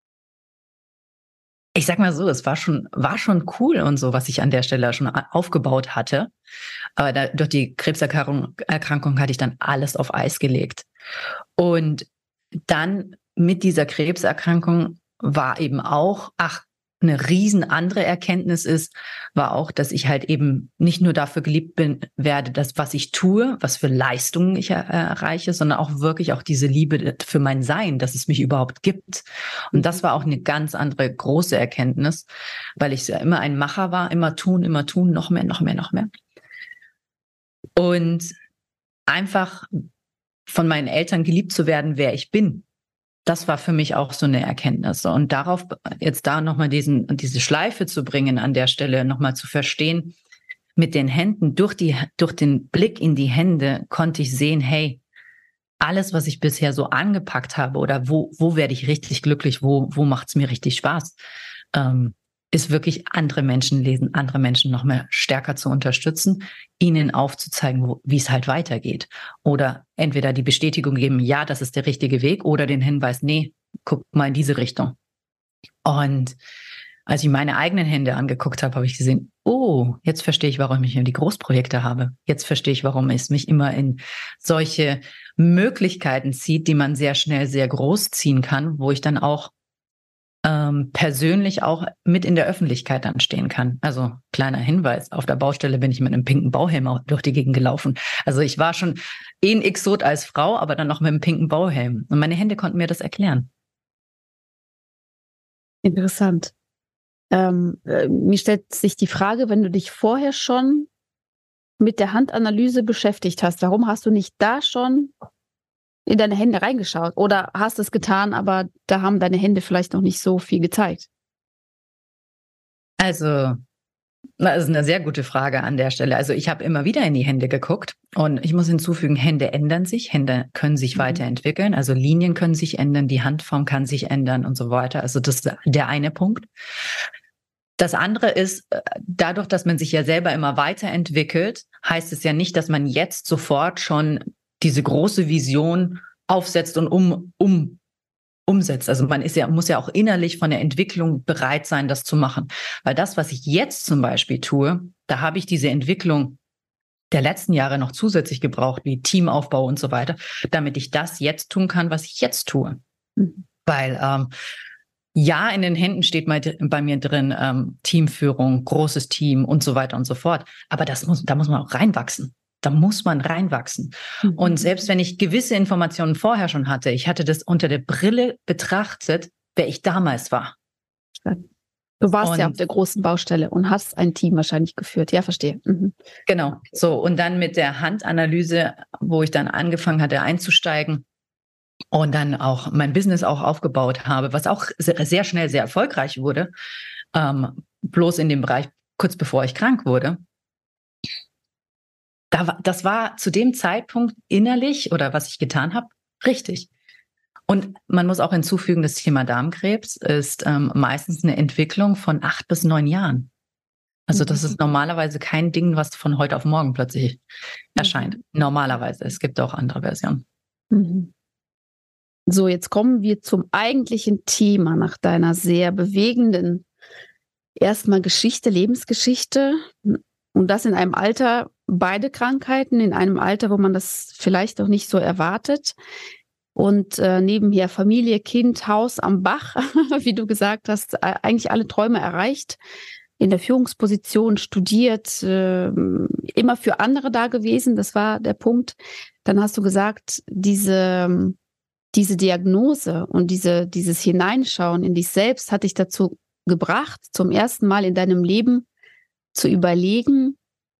ich sag mal so, es war schon, war schon cool und so, was ich an der Stelle schon aufgebaut hatte. Aber da, durch die Krebserkrankung Erkrankung hatte ich dann alles auf Eis gelegt. Und dann mit dieser Krebserkrankung war eben auch, ach, eine riesen andere Erkenntnis ist, war auch, dass ich halt eben nicht nur dafür geliebt bin, werde, das, was ich tue, was für Leistungen ich er, erreiche, sondern auch wirklich auch diese Liebe für mein Sein, dass es mich überhaupt gibt. Und das war auch eine ganz andere große Erkenntnis, weil ich ja immer ein Macher war, immer tun, immer tun, noch mehr, noch mehr, noch mehr. Und einfach von meinen Eltern geliebt zu werden, wer ich bin. Das war für mich auch so eine Erkenntnis. Und darauf jetzt da nochmal diesen, diese Schleife zu bringen, an der Stelle nochmal zu verstehen, mit den Händen, durch die, durch den Blick in die Hände konnte ich sehen, hey, alles, was ich bisher so angepackt habe oder wo, wo werde ich richtig glücklich, wo, wo macht es mir richtig Spaß, ähm, ist wirklich andere Menschen lesen, andere Menschen noch mehr stärker zu unterstützen, ihnen aufzuzeigen, wie es halt weitergeht. Oder entweder die Bestätigung geben, ja, das ist der richtige Weg, oder den Hinweis, nee, guck mal in diese Richtung. Und als ich meine eigenen Hände angeguckt habe, habe ich gesehen, oh, jetzt verstehe ich, warum ich die Großprojekte habe. Jetzt verstehe ich, warum es mich immer in solche Möglichkeiten zieht, die man sehr schnell sehr groß ziehen kann, wo ich dann auch Ähm, persönlich auch mit in der Öffentlichkeit dann stehen kann. Also kleiner Hinweis, auf der Baustelle bin ich mit einem pinken Bauhelm durch die Gegend gelaufen. Also ich war schon eh ein Exot als Frau, aber dann noch mit einem pinken Bauhelm. Und meine Hände konnten mir das erklären. Interessant. Ähm, äh, mir stellt sich die Frage, wenn du dich vorher schon mit der Handanalyse beschäftigt hast, warum hast du nicht da schon in deine Hände reingeschaut? Oder hast es getan, aber da haben deine Hände vielleicht noch nicht so viel gezeigt? Also, das ist eine sehr gute Frage an der Stelle. Also ich habe immer wieder in die Hände geguckt und ich muss hinzufügen, Hände ändern sich, Hände können sich mhm. weiterentwickeln, also Linien können sich ändern, die Handform kann sich ändern und so weiter. Also das ist der eine Punkt. Das andere ist, dadurch, dass man sich ja selber immer weiterentwickelt, heißt es ja nicht, dass man jetzt sofort schon diese große Vision aufsetzt und um, um, umsetzt. Also man ist ja, muss ja auch innerlich von der Entwicklung bereit sein, das zu machen. Weil das, was ich jetzt zum Beispiel tue, da habe ich diese Entwicklung der letzten Jahre noch zusätzlich gebraucht, wie Teamaufbau und so weiter, damit ich das jetzt tun kann, was ich jetzt tue. Mhm. Weil ähm, ja, in den Händen steht bei mir drin ähm, Teamführung, großes Team und so weiter und so fort. Aber das muss, da muss man auch reinwachsen. Da muss man reinwachsen. Mhm. Und selbst wenn ich gewisse Informationen vorher schon hatte, ich hatte das unter der Brille betrachtet, wer ich damals war. Du warst und, ja auf der großen Baustelle und hast ein Team wahrscheinlich geführt. Ja, verstehe. Mhm. Genau. So, und dann mit der Handanalyse, wo ich dann angefangen hatte einzusteigen, und dann auch mein Business auch aufgebaut habe, was auch sehr, sehr schnell sehr erfolgreich wurde, ähm, bloß in dem Bereich kurz bevor ich krank wurde. Da war, das war zu dem Zeitpunkt innerlich oder was ich getan habe, richtig. Und man muss auch hinzufügen, das Thema Darmkrebs ist ähm, meistens eine Entwicklung von acht bis neun Jahren. Also das ist normalerweise kein Ding, was von heute auf morgen plötzlich erscheint. Normalerweise. Es gibt auch andere Versionen. Mhm. So, jetzt kommen wir zum eigentlichen Thema nach deiner sehr bewegenden erstmal Geschichte, Lebensgeschichte und das in einem Alter, beide Krankheiten, in einem Alter, wo man das vielleicht auch nicht so erwartet und äh, nebenher Familie, Kind, Haus am Bach, wie du gesagt hast, eigentlich alle Träume erreicht, in der Führungsposition studiert, äh, immer für andere da gewesen, das war der Punkt. Dann hast du gesagt, diese Diese Diagnose und diese, dieses Hineinschauen in dich selbst hat dich dazu gebracht, zum ersten Mal in deinem Leben zu überlegen,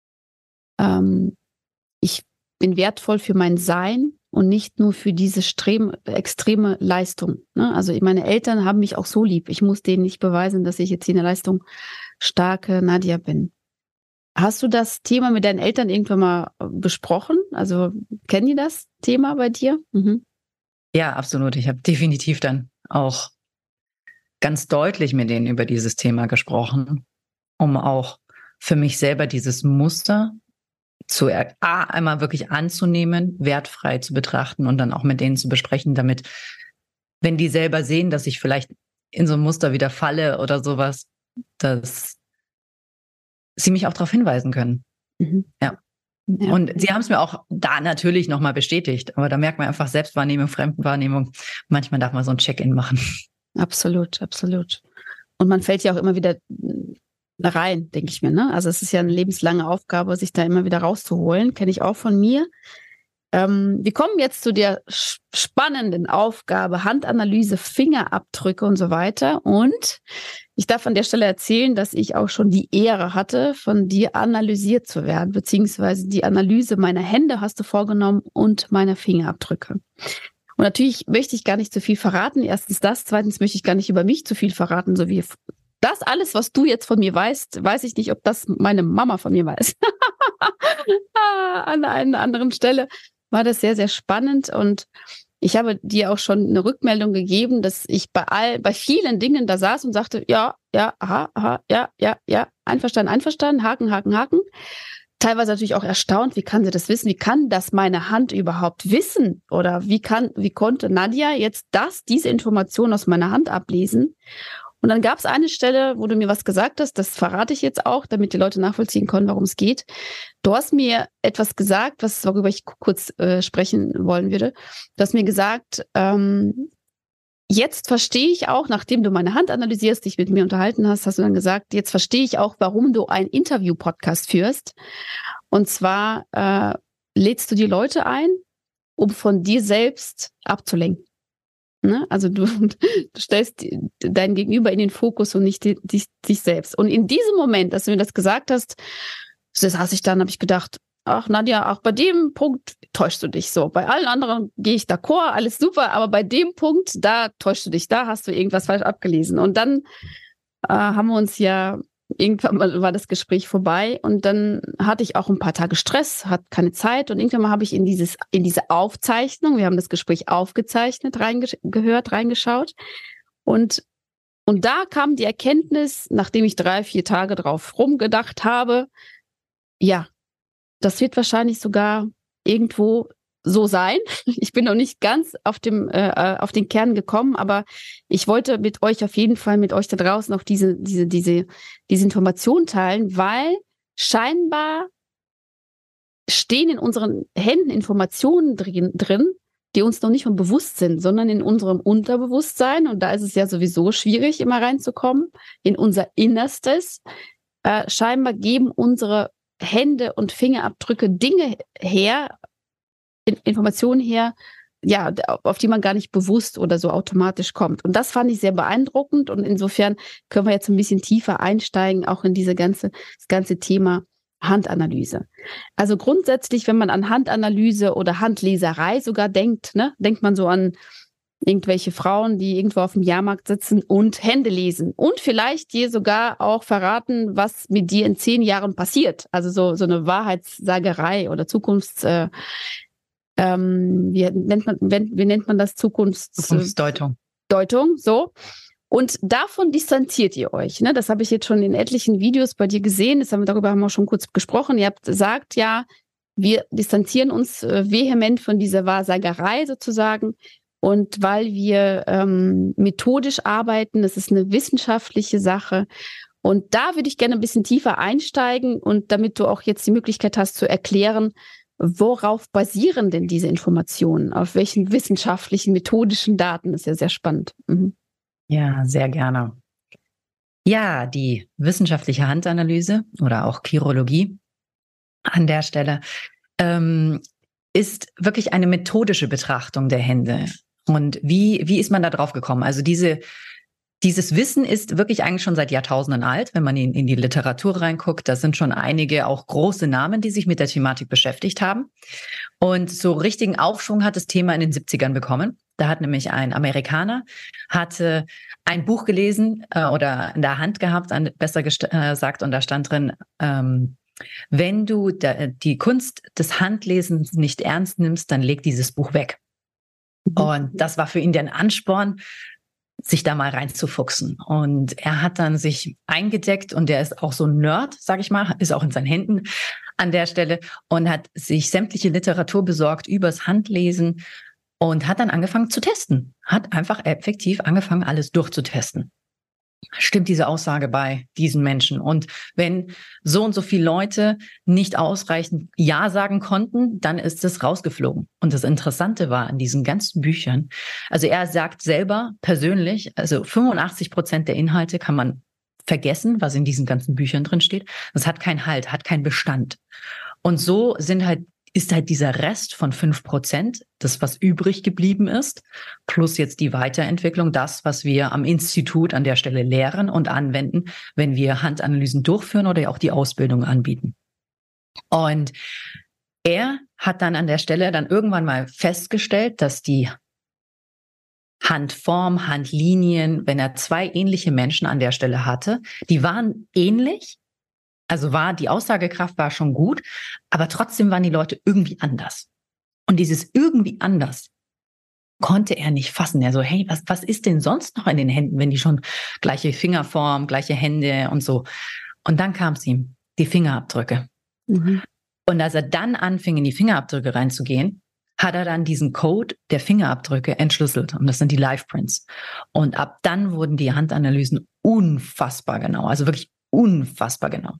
ähm, ich bin wertvoll für mein Sein und nicht nur für diese strem, extreme Leistung. Ne? Also meine Eltern haben mich auch so lieb. Ich muss denen nicht beweisen, dass ich jetzt hier eine leistungsstarke Nadja bin. Hast du das Thema mit deinen Eltern irgendwann mal besprochen? Also kennen die das Thema bei dir? Mhm. Ja, absolut. Ich habe definitiv dann auch ganz deutlich mit denen über dieses Thema gesprochen, um auch für mich selber dieses Muster zu A, einmal wirklich anzunehmen, wertfrei zu betrachten und dann auch mit denen zu besprechen, damit, wenn die selber sehen, dass ich vielleicht in so ein Muster wieder falle oder sowas, dass sie mich auch darauf hinweisen können. Mhm. Ja. Ja. Und sie haben es mir auch da natürlich nochmal bestätigt. Aber da merkt man einfach Selbstwahrnehmung, Fremdenwahrnehmung. Manchmal darf man so ein Check-in machen. Absolut, absolut. Und man fällt ja auch immer wieder rein, denke ich mir. Ne? Also es ist ja eine lebenslange Aufgabe, sich da immer wieder rauszuholen. Kenne ich auch von mir. Ähm, wir kommen jetzt zu der spannenden Aufgabe, Handanalyse, Fingerabdrücke und so weiter. Und ich darf an der Stelle erzählen, dass ich auch schon die Ehre hatte, von dir analysiert zu werden, beziehungsweise die Analyse meiner Hände hast du vorgenommen und meiner Fingerabdrücke. Und natürlich möchte ich gar nicht zu viel verraten. Erstens das, zweitens möchte ich gar nicht über mich zu viel verraten, so wie das alles, was du jetzt von mir weißt, weiß ich nicht, ob das meine Mama von mir weiß. An einer anderen Stelle war das sehr, sehr spannend und ich habe dir auch schon eine Rückmeldung gegeben, dass ich bei all, bei vielen Dingen da saß und sagte, ja, ja, aha, aha, ja, ja, ja, einverstanden, einverstanden, Haken, Haken, Haken. Teilweise natürlich auch erstaunt, wie kann sie das wissen? Wie kann das meine Hand überhaupt wissen? Oder wie kann, wie konnte Nadja jetzt das, diese Information aus meiner Hand ablesen? Und dann gab es eine Stelle, wo du mir was gesagt hast, das verrate ich jetzt auch, damit die Leute nachvollziehen können, worum es geht. Du hast mir etwas gesagt, was, worüber ich kurz äh, sprechen wollen würde. Du hast mir gesagt, ähm, jetzt verstehe ich auch, nachdem du meine Hand analysierst, dich mit mir unterhalten hast, hast du dann gesagt, jetzt verstehe ich auch, warum du einen Interview-Podcast führst. Und zwar äh, lädst du die Leute ein, um von dir selbst abzulenken. Ne? Also du, du stellst dein Gegenüber in den Fokus und nicht die, die, dich selbst. Und in diesem Moment, dass du mir das gesagt hast, so saß ich dann, habe ich gedacht, ach Nadja, auch bei dem Punkt täuschst du dich so. Bei allen anderen gehe ich d'accord, alles super, aber bei dem Punkt, da täuschst du dich, da hast du irgendwas falsch abgelesen. Und dann äh, haben wir uns ja, irgendwann mal war das Gespräch vorbei und dann hatte ich auch ein paar Tage Stress, hatte keine Zeit und irgendwann mal habe ich in dieses in diese Aufzeichnung, wir haben das Gespräch aufgezeichnet, reingehört, reingeschaut und Und da kam die Erkenntnis, nachdem ich drei, vier Tage drauf rumgedacht habe, ja, das wird wahrscheinlich sogar irgendwo so sein. Ich bin noch nicht ganz auf dem äh, auf den Kern gekommen, aber ich wollte mit euch auf jeden Fall, mit euch da draußen auch diese, diese, diese, diese Information teilen, weil scheinbar stehen in unseren Händen Informationen drin, drin, die uns noch nicht mal bewusst sind, sondern in unserem Unterbewusstsein. Und da ist es ja sowieso schwierig, immer reinzukommen, in unser Innerstes. Äh, scheinbar geben unsere Hände und Fingerabdrücke Dinge her, in, Informationen her, ja, auf die man gar nicht bewusst oder so automatisch kommt. Und das fand ich sehr beeindruckend. Und insofern können wir jetzt ein bisschen tiefer einsteigen, auch in diese ganze, das ganze Thema Handanalyse. Also grundsätzlich, wenn man an Handanalyse oder Handleserei sogar denkt, ne, denkt man so an irgendwelche Frauen, die irgendwo auf dem Jahrmarkt sitzen und Hände lesen und vielleicht dir sogar auch verraten, was mit dir in zehn Jahren passiert. Also so, so eine Wahrheitssagerei oder Zukunfts, äh, ähm, wie nennt man, wie nennt man das? Zukunfts- Zukunftsdeutung. Deutung, so. Und davon distanziert ihr euch. Ne? Das habe ich jetzt schon in etlichen Videos bei dir gesehen. Das haben wir, darüber haben wir schon kurz gesprochen. Ihr habt gesagt, ja, wir distanzieren uns äh, vehement von dieser Wahrsagerei sozusagen. Und weil wir ähm, methodisch arbeiten, das ist eine wissenschaftliche Sache. Und da würde ich gerne ein bisschen tiefer einsteigen und damit du auch jetzt die Möglichkeit hast zu erklären, worauf basieren denn diese Informationen? Auf welchen wissenschaftlichen, methodischen Daten? Das ist ja sehr spannend. Mhm. Ja, sehr gerne. Ja, die wissenschaftliche Handanalyse oder auch Chirologie an der Stelle ähm, ist wirklich eine methodische Betrachtung der Hände. Und wie, wie ist man da drauf gekommen? Also diese, dieses Wissen ist wirklich eigentlich schon seit Jahrtausenden alt, wenn man in, in die Literatur reinguckt. Da sind schon einige auch große Namen, die sich mit der Thematik beschäftigt haben. Und so richtigen Aufschwung hat das Thema in den siebzigern bekommen. Da hat nämlich ein Amerikaner, hatte ein Buch gelesen äh, oder in der Hand gehabt, an, besser gest- äh, gesagt, und da stand drin, ähm, wenn du da, die Kunst des Handlesens nicht ernst nimmst, dann leg dieses Buch weg. Mhm. Und das war für ihn der Ansporn, sich da mal reinzufuchsen. Und er hat dann sich eingedeckt und der ist auch so ein Nerd, sag ich mal, ist auch in seinen Händen an der Stelle und hat sich sämtliche Literatur besorgt übers Handlesen und hat dann angefangen zu testen. Hat einfach effektiv angefangen, alles durchzutesten. Stimmt diese Aussage bei diesen Menschen? Und wenn so und so viele Leute nicht ausreichend Ja sagen konnten, dann ist es rausgeflogen. Und das Interessante war an diesen ganzen Büchern, also er sagt selber persönlich, also fünfundachtzig Prozent der Inhalte kann man vergessen, was in diesen ganzen Büchern drin steht. Das hat keinen Halt, hat keinen Bestand. Und so sind halt ist halt dieser Rest von fünf Prozent, das, was übrig geblieben ist, plus jetzt die Weiterentwicklung, das, was wir am Institut an der Stelle lehren und anwenden, wenn wir Handanalysen durchführen oder auch die Ausbildung anbieten. Und er hat dann an der Stelle dann irgendwann mal festgestellt, dass die Handform, Handlinien, wenn er zwei ähnliche Menschen an der Stelle hatte, die waren ähnlich. Also war die Aussagekraft war schon gut, aber trotzdem waren die Leute irgendwie anders. Und dieses irgendwie anders konnte er nicht fassen. Er so, hey, was, was ist denn sonst noch in den Händen, wenn die schon gleiche Fingerform, gleiche Hände und so. Und dann kam es ihm, die Fingerabdrücke. Mhm. Und als er dann anfing, in die Fingerabdrücke reinzugehen, hat er dann diesen Code der Fingerabdrücke entschlüsselt. Und das sind die Live-Prints. Und ab dann wurden die Handanalysen unfassbar genau, also wirklich unfassbar genau.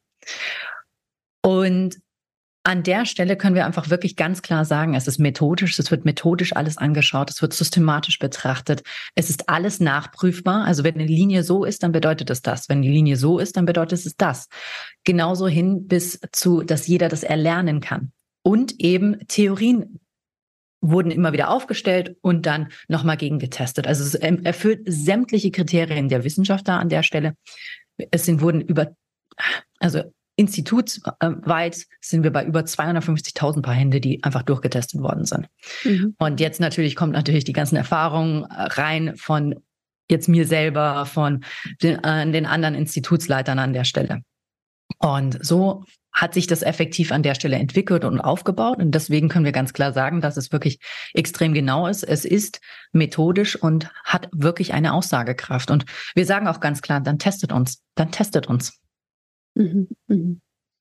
Und an der Stelle können wir einfach wirklich ganz klar sagen, es ist methodisch, es wird methodisch alles angeschaut, es wird systematisch betrachtet, es ist alles nachprüfbar. Also wenn eine Linie so ist, dann bedeutet es das. Wenn die Linie so ist, dann bedeutet es das. Genauso hin bis zu, dass jeder das erlernen kann. Und eben Theorien wurden immer wieder aufgestellt und dann nochmal gegengetestet. Also es erfüllt sämtliche Kriterien der Wissenschaft da an der Stelle. Es sind, wurden über, also institutsweit sind wir bei über zweihundertfünfzigtausend Paar Hände, die einfach durchgetestet worden sind. Mhm. Und jetzt natürlich kommt natürlich die ganzen Erfahrungen rein von jetzt mir selber, von den, äh, den anderen Institutsleitern an der Stelle. Und so hat sich das effektiv an der Stelle entwickelt und aufgebaut. Und deswegen können wir ganz klar sagen, dass es wirklich extrem genau ist. Es ist methodisch und hat wirklich eine Aussagekraft. Und wir sagen auch ganz klar, dann testet uns, dann testet uns. Mhm, mhm.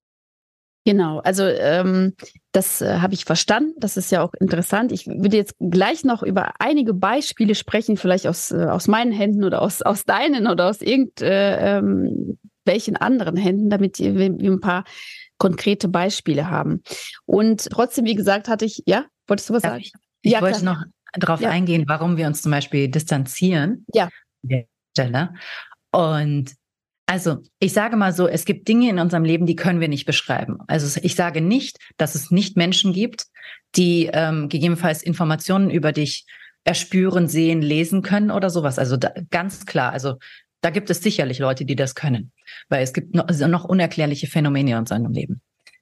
Genau, also ähm, das äh, habe ich verstanden. Das ist ja auch interessant. Ich würde jetzt gleich noch über einige Beispiele sprechen, vielleicht aus, äh, aus meinen Händen oder aus, aus deinen oder aus irgendwelchen äh, anderen Händen, damit wir, wir ein paar konkrete Beispiele haben. Und trotzdem, wie gesagt, hatte ich, ja, wolltest du was Darf sagen? Ich, ich ja, wollte klar. noch darauf ja. eingehen, warum wir uns zum Beispiel distanzieren. Ja. An der Stelle. Und also, ich sage mal so, es gibt Dinge in unserem Leben, die können wir nicht beschreiben. Also ich sage nicht, dass es nicht Menschen gibt, die ähm, gegebenenfalls Informationen über dich erspüren, sehen, lesen können oder sowas. Also da, ganz klar, also da gibt es sicherlich Leute, die das können, weil es gibt noch, also noch unerklärliche Phänomene in unserem Leben.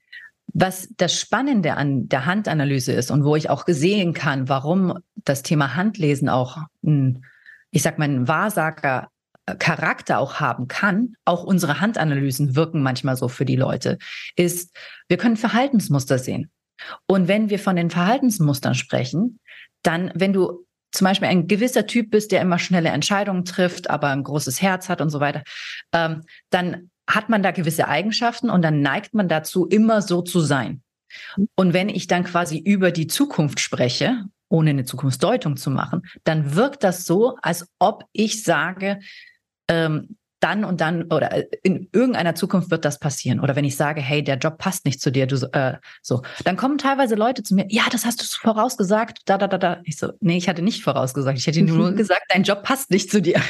Was das Spannende an der Handanalyse ist und wo ich auch sehen kann, warum das Thema Handlesen auch, ein, ich sag mal, ein Wahrsager Charakter auch haben kann, auch unsere Handanalysen wirken manchmal so für die Leute, ist, wir können Verhaltensmuster sehen. Und wenn wir von den Verhaltensmustern sprechen, dann, wenn du zum Beispiel ein gewisser Typ bist, der immer schnelle Entscheidungen trifft, aber ein großes Herz hat und so weiter, ähm, dann hat man da gewisse Eigenschaften und dann neigt man dazu, immer so zu sein. Und wenn ich dann quasi über die Zukunft spreche, ohne eine Zukunftsdeutung zu machen, dann wirkt das so, als ob ich sage, ähm, dann und dann oder in irgendeiner Zukunft wird das passieren. Oder wenn ich sage, hey, der Job passt nicht zu dir, du äh, so, dann kommen teilweise Leute zu mir, ja, das hast du vorausgesagt, da, da, da, da. Ich so, nee, ich hatte nicht vorausgesagt, ich hätte nur gesagt, dein Job passt nicht zu dir.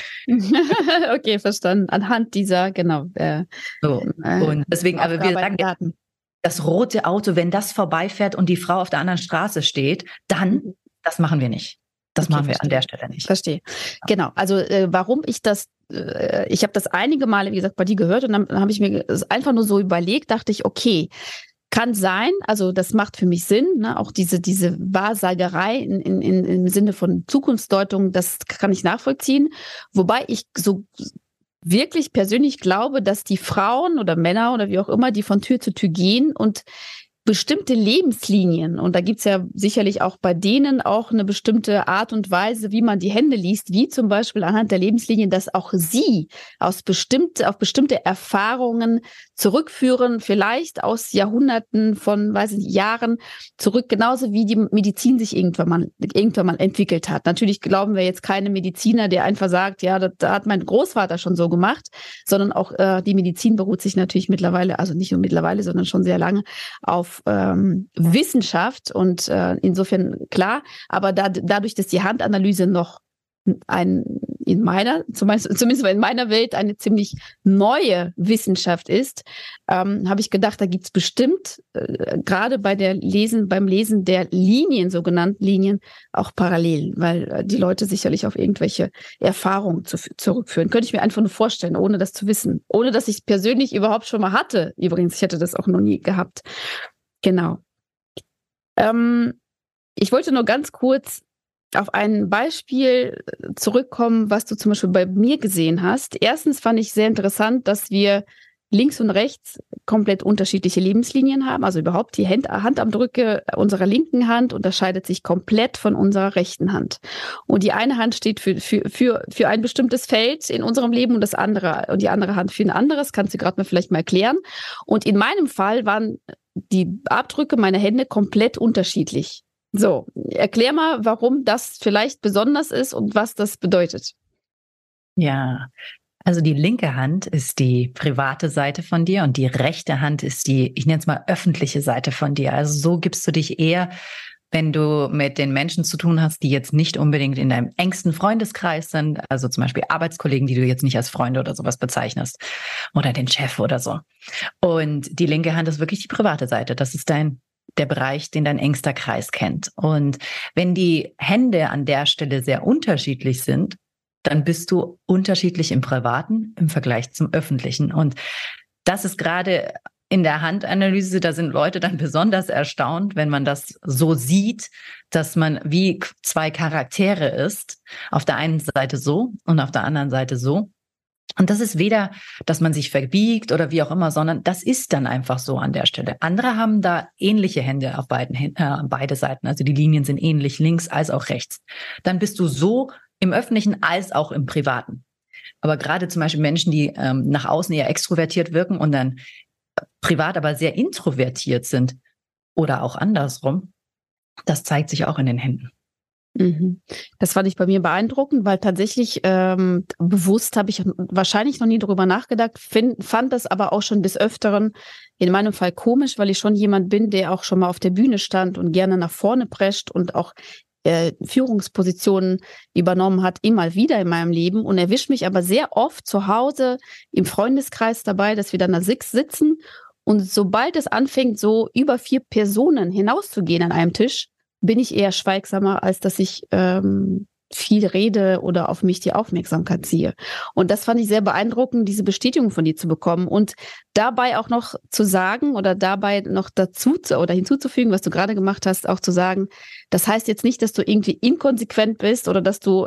Okay, verstanden. Anhand dieser, genau. Äh, so, äh, und deswegen, aber wir sagen, Daten. Das rote Auto, wenn das vorbeifährt und die Frau auf der anderen Straße steht, dann, das machen wir nicht. Das okay, machen wir verstehe. An der Stelle nicht. Verstehe. Genau. Also äh, warum ich das, äh, ich habe das einige Male, wie gesagt, bei dir gehört und dann, dann habe ich mir einfach nur so überlegt, dachte ich, okay, kann sein, also das macht für mich Sinn, ne? Auch diese, diese Wahrsagerei in, in, in, im Sinne von Zukunftsdeutung, das kann ich nachvollziehen. Wobei ich so wirklich persönlich glaube, dass die Frauen oder Männer oder wie auch immer, die von Tür zu Tür gehen und bestimmte Lebenslinien, und da gibt's ja sicherlich auch bei denen auch eine bestimmte Art und Weise, wie man die Hände liest, wie zum Beispiel anhand der Lebenslinien, dass auch sie aus bestimmte, auf bestimmte Erfahrungen zurückführen, vielleicht aus Jahrhunderten von, weiß ich nicht, Jahren zurück, genauso wie die Medizin sich irgendwann mal, irgendwann mal entwickelt hat. Natürlich glauben wir jetzt keine Mediziner, der einfach sagt, ja, das, das hat mein Großvater schon so gemacht, sondern auch äh, die Medizin beruht sich natürlich mittlerweile, also nicht nur mittlerweile, sondern schon sehr lange auf ähm, Wissenschaft und äh, insofern klar, aber da, dadurch, dass die Handanalyse noch ein in meiner, zumindest, zumindest in meiner Welt eine ziemlich neue Wissenschaft ist, ähm, habe ich gedacht, da gibt es bestimmt äh, gerade bei der Lesen, beim Lesen der Linien, sogenannten Linien, auch Parallelen, weil äh, die Leute sicherlich auf irgendwelche Erfahrungen zu, zurückführen. Könnte ich mir einfach nur vorstellen, ohne das zu wissen. Ohne dass ich es persönlich überhaupt schon mal hatte. Übrigens, ich hätte das auch noch nie gehabt. Genau. Ähm, ich wollte nur ganz kurz auf ein Beispiel zurückkommen, was du zum Beispiel bei mir gesehen hast. Erstens fand ich sehr interessant, dass wir links und rechts komplett unterschiedliche Lebenslinien haben. Also überhaupt die Hand, Handabdrücke unserer linken Hand unterscheidet sich komplett von unserer rechten Hand. Und die eine Hand steht für, für, für, für ein bestimmtes Feld in unserem Leben und das andere, und die andere Hand für ein anderes. Kannst du gerade mal vielleicht mal erklären. Und in meinem Fall waren die Abdrücke meiner Hände komplett unterschiedlich. So, erklär mal, warum das vielleicht besonders ist und was das bedeutet. Ja, also die linke Hand ist die private Seite von dir und die rechte Hand ist die, ich nenne es mal, öffentliche Seite von dir. Also so gibst du dich eher, wenn du mit den Menschen zu tun hast, die jetzt nicht unbedingt in deinem engsten Freundeskreis sind, also zum Beispiel Arbeitskollegen, die du jetzt nicht als Freunde oder sowas bezeichnest oder den Chef oder so. Und die linke Hand ist wirklich die private Seite. Das ist dein der Bereich, den dein engster Kreis kennt. Und wenn die Hände an der Stelle sehr unterschiedlich sind, dann bist du unterschiedlich im Privaten im Vergleich zum Öffentlichen. Und das ist gerade in der Handanalyse, da sind Leute dann besonders erstaunt, wenn man das so sieht, dass man wie zwei Charaktere ist. Auf der einen Seite so und auf der anderen Seite so. Und das ist weder, dass man sich verbiegt oder wie auch immer, sondern das ist dann einfach so an der Stelle. Andere haben da ähnliche Hände auf beiden, äh, beide Seiten. Also die Linien sind ähnlich, links als auch rechts. Dann bist du so im Öffentlichen als auch im Privaten. Aber gerade zum Beispiel Menschen, die ähm, nach außen eher extrovertiert wirken und dann privat aber sehr introvertiert sind oder auch andersrum, das zeigt sich auch in den Händen. Mhm. Das fand ich bei mir beeindruckend, weil tatsächlich ähm, bewusst habe ich wahrscheinlich noch nie drüber nachgedacht, find, fand das aber auch schon des Öfteren in meinem Fall komisch, weil ich schon jemand bin, der auch schon mal auf der Bühne stand und gerne nach vorne prescht und auch äh, Führungspositionen übernommen hat, immer wieder in meinem Leben und erwischt mich aber sehr oft zu Hause im Freundeskreis dabei, dass wir dann da sechs sitzen und sobald es anfängt, so über vier Personen hinauszugehen an einem Tisch, bin ich eher schweigsamer, als dass ich ähm, viel rede oder auf mich die Aufmerksamkeit ziehe. Und das fand ich sehr beeindruckend, diese Bestätigung von dir zu bekommen und dabei auch noch zu sagen oder dabei noch dazu zu, oder hinzuzufügen, was du gerade gemacht hast, auch zu sagen, das heißt jetzt nicht, dass du irgendwie inkonsequent bist oder dass du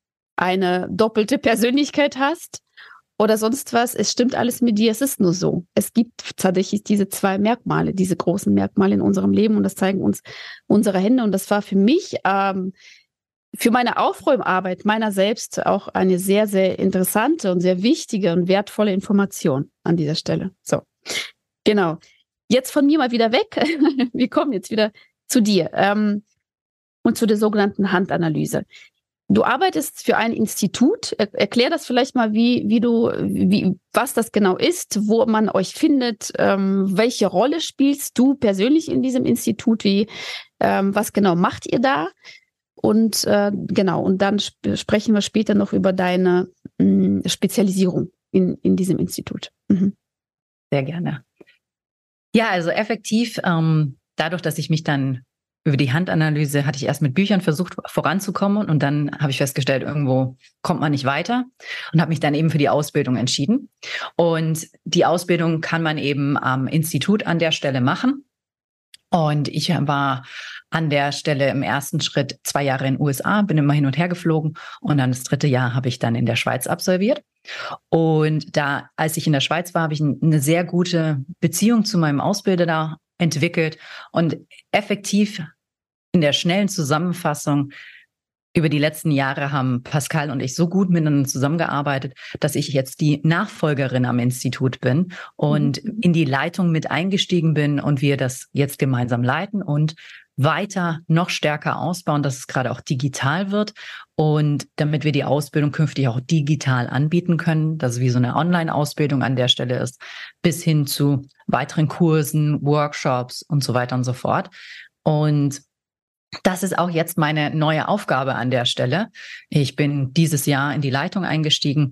eine doppelte Persönlichkeit hast oder sonst was. Es stimmt alles mit dir, es ist nur so. Es gibt tatsächlich diese zwei Merkmale, diese großen Merkmale in unserem Leben und das zeigen uns unsere Hände. Und das war für mich, ähm, für meine Aufräumarbeit meiner selbst auch eine sehr, sehr interessante und sehr wichtige und wertvolle Information an dieser Stelle. So, genau. Jetzt von mir mal wieder weg. Wir kommen jetzt wieder zu dir ähm, und zu der sogenannten Handanalyse. Du arbeitest für ein Institut. Er, erklär das vielleicht mal, wie, wie du, wie, was das genau ist, wo man euch findet, ähm, welche Rolle spielst du persönlich in diesem Institut, wie, ähm, was genau macht ihr da? Und äh, genau, und dann sp- sprechen wir später noch über deine mh, Spezialisierung in, in diesem Institut. Mhm. Sehr gerne. Ja, also effektiv, ähm, dadurch, dass ich mich dann über die Handanalyse hatte ich erst mit Büchern versucht voranzukommen und dann habe ich festgestellt, irgendwo kommt man nicht weiter und habe mich dann eben für die Ausbildung entschieden. Und die Ausbildung kann man eben am Institut an der Stelle machen. Und ich war an der Stelle im ersten Schritt zwei Jahre in den U S A, bin immer hin und her geflogen und dann das dritte Jahr habe ich dann in der Schweiz absolviert. Und da, als ich in der Schweiz war, habe ich eine sehr gute Beziehung zu meinem Ausbilder da entwickelt und effektiv in der schnellen Zusammenfassung über die letzten Jahre haben Pascal und ich so gut miteinander zusammengearbeitet, dass ich jetzt die Nachfolgerin am Institut bin und mhm. in die Leitung mit eingestiegen bin und wir das jetzt gemeinsam leiten und weiter noch stärker ausbauen, dass es gerade auch digital wird und damit wir die Ausbildung künftig auch digital anbieten können, dass es wie so eine Online-Ausbildung an der Stelle ist, bis hin zu weiteren Kursen, Workshops und so weiter und so fort. Und das ist auch jetzt meine neue Aufgabe an der Stelle. Ich bin dieses Jahr in die Leitung eingestiegen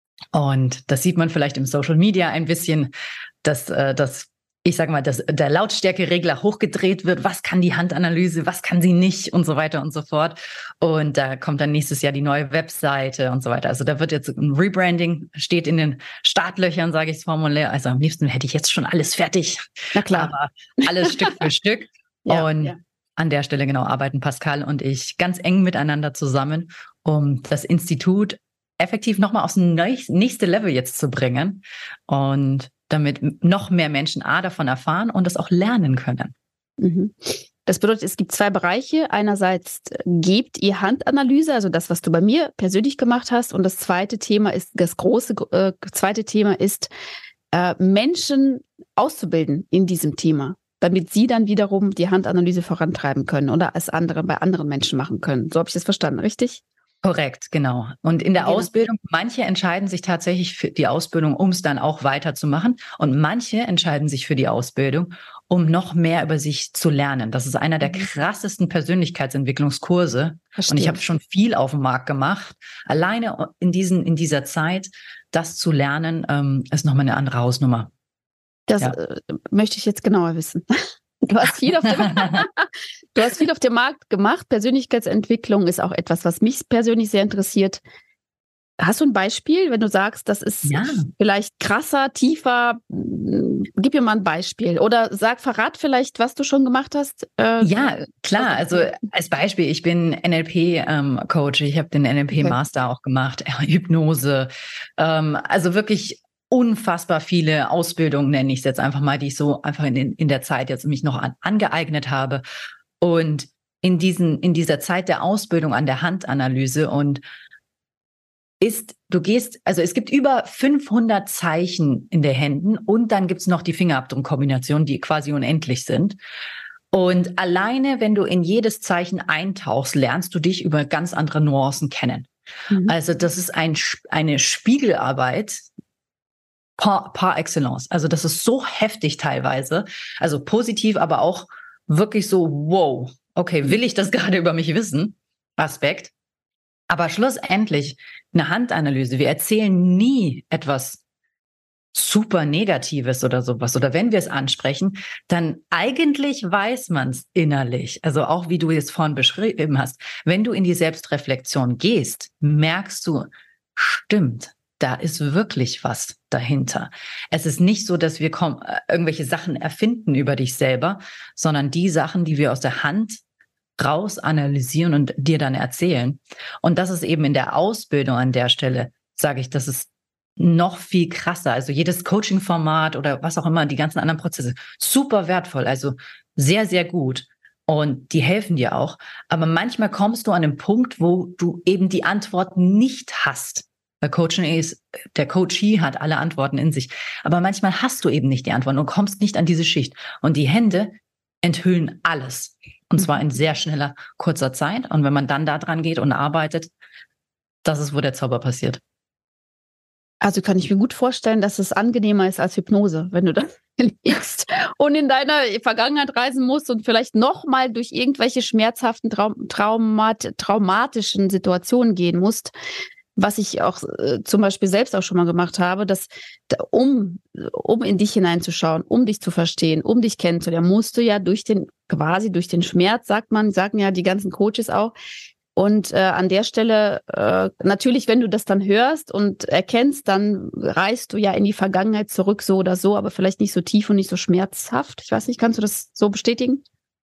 und das sieht man vielleicht im Social Media ein bisschen, dass, äh, dass ich sage mal, dass der Lautstärkeregler hochgedreht wird. Was kann die Handanalyse, was kann sie nicht und so weiter und so fort. Und da kommt dann nächstes Jahr die neue Webseite und so weiter. Also da wird jetzt ein Rebranding, steht in den Startlöchern, sage ich es formulär. Also am liebsten hätte ich jetzt schon alles fertig. Na klar. Aber alles Stück für Stück. Ja, und ja. An der Stelle genau arbeiten Pascal und ich ganz eng miteinander zusammen, um das Institut effektiv nochmal aufs nächste Level jetzt zu bringen und damit noch mehr Menschen A davon erfahren und das auch lernen können. Mhm. Das bedeutet, es gibt zwei Bereiche. Einerseits gebt ihr Handanalyse, also das, was du bei mir persönlich gemacht hast. Und das zweite Thema ist, das große äh, zweite Thema ist, äh, Menschen auszubilden in diesem Thema, damit sie dann wiederum die Handanalyse vorantreiben können oder es andere bei anderen Menschen machen können. So habe ich das verstanden, richtig? Korrekt, genau. Und in der Genau. Ausbildung, manche entscheiden sich tatsächlich für die Ausbildung, um es dann auch weiterzumachen. Und manche entscheiden sich für die Ausbildung, um noch mehr über sich zu lernen. Das ist einer der krassesten Persönlichkeitsentwicklungskurse. Verstehe. Und ich habe schon viel auf dem Markt gemacht. Alleine in, diesen, in dieser Zeit, das zu lernen, ähm, ist nochmal eine andere Hausnummer. Das Ja. äh, möchte ich jetzt genauer wissen. Du hast viel auf dem, du hast viel auf dem Markt gemacht. Persönlichkeitsentwicklung ist auch etwas, was mich persönlich sehr interessiert. Hast du ein Beispiel, wenn du sagst, das ist Ja. vielleicht krasser, tiefer? gib mir mal ein Beispiel oder sag, verrat vielleicht, was du schon gemacht hast. Äh, ja, klar. Also als Beispiel, ich bin N L P-Coach. Ähm, ich habe den N L P-Master okay. auch gemacht, Hypnose. Ähm, also wirklich unfassbar viele Ausbildungen, nenne ich es jetzt einfach mal, die ich so einfach in, den, in der Zeit jetzt mich noch an, angeeignet habe. Und in diesen, in dieser Zeit der Ausbildung an der Handanalyse und ist, du gehst, also es gibt über fünfhundert Zeichen in den Händen und dann gibt's noch die Fingerabdruckkombination, die quasi unendlich sind. Und alleine, wenn du in jedes Zeichen eintauchst, lernst du dich über ganz andere Nuancen kennen. Mhm. Also das ist ein, eine Spiegelarbeit par, par excellence. Also das ist so heftig teilweise, also positiv, aber auch wirklich so, wow, okay, will ich das gerade über mich wissen? Aspekt. Aber schlussendlich eine Handanalyse. Wir erzählen nie etwas super Negatives oder sowas. Oder wenn wir es ansprechen, dann eigentlich weiß man es innerlich. Also auch wie du es vorhin beschrieben hast. Wenn du in die Selbstreflexion gehst, merkst du, stimmt, da ist wirklich was dahinter. Es ist nicht so, dass wir irgendwelche Sachen erfinden über dich selber, sondern die Sachen, die wir aus der Hand raus analysieren und dir dann erzählen. Und das ist eben in der Ausbildung an der Stelle, sage ich, das ist noch viel krasser. Also jedes Coaching-Format oder was auch immer, die ganzen anderen Prozesse, super wertvoll, also sehr, sehr gut. Und die helfen dir auch. Aber manchmal kommst du an einen Punkt, wo du eben die Antwort nicht hast. Weil Coaching ist, der Coachee hat alle Antworten in sich. Aber manchmal hast du eben nicht die Antworten und kommst nicht an diese Schicht. Und die Hände enthüllen alles. Und zwar in sehr schneller, kurzer Zeit. Und wenn man dann da dran geht und arbeitet, das ist, wo der Zauber passiert. Also kann ich mir gut vorstellen, dass es angenehmer ist als Hypnose, wenn du da liegst und in deiner Vergangenheit reisen musst und vielleicht nochmal durch irgendwelche schmerzhaften, Traum- Traumat- traumatischen Situationen gehen musst. Was ich auch äh, zum Beispiel selbst auch schon mal gemacht habe, dass um, um in dich hineinzuschauen, um dich zu verstehen, um dich kennenzulernen, musst du ja durch den, quasi durch den Schmerz, sagt man, sagen ja die ganzen Coaches auch. Und äh, an der Stelle, äh, natürlich, wenn du das dann hörst und erkennst, dann reist du ja in die Vergangenheit zurück, so oder so, aber vielleicht nicht so tief und nicht so schmerzhaft. Ich weiß nicht, kannst du das so bestätigen?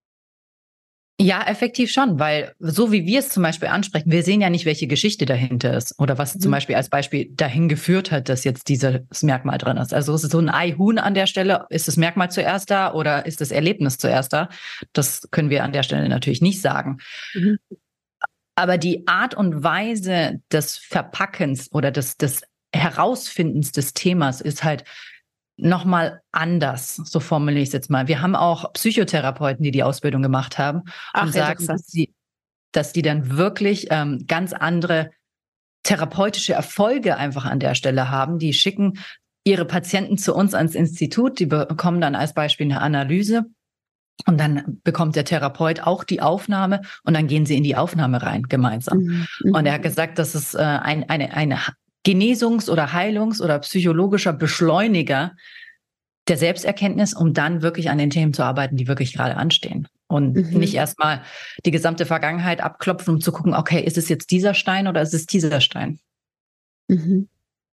Ja, effektiv schon, weil so wie wir es zum Beispiel ansprechen, wir sehen ja nicht, welche Geschichte dahinter ist oder was mhm. zum Beispiel als Beispiel dahin geführt hat, dass jetzt dieses Merkmal drin ist. Also ist es so ein Ei-Huhn an der Stelle? Ist das Merkmal zuerst da oder ist das Erlebnis zuerst da? Das können wir an der Stelle natürlich nicht sagen. Mhm. Aber die Art und Weise des Verpackens oder des, des Herausfindens des Themas ist halt nochmal anders, so formuliere ich es jetzt mal. Wir haben auch Psychotherapeuten, die die Ausbildung gemacht haben Ach, und sagen, dass, sie, dass die dann wirklich ähm, ganz andere therapeutische Erfolge einfach an der Stelle haben. Die schicken ihre Patienten zu uns ans Institut, die bekommen dann als Beispiel eine Analyse und dann bekommt der Therapeut auch die Aufnahme und dann gehen sie in die Aufnahme rein gemeinsam. Mhm. Und er hat gesagt, das ist äh, ein, eine, eine Genesungs- oder Heilungs- oder psychologischer Beschleuniger der Selbsterkenntnis, um dann wirklich an den Themen zu arbeiten, die wirklich gerade anstehen. Und mhm. nicht erstmal die gesamte Vergangenheit abklopfen, um zu gucken, okay, ist es jetzt dieser Stein oder ist es dieser Stein? Mhm.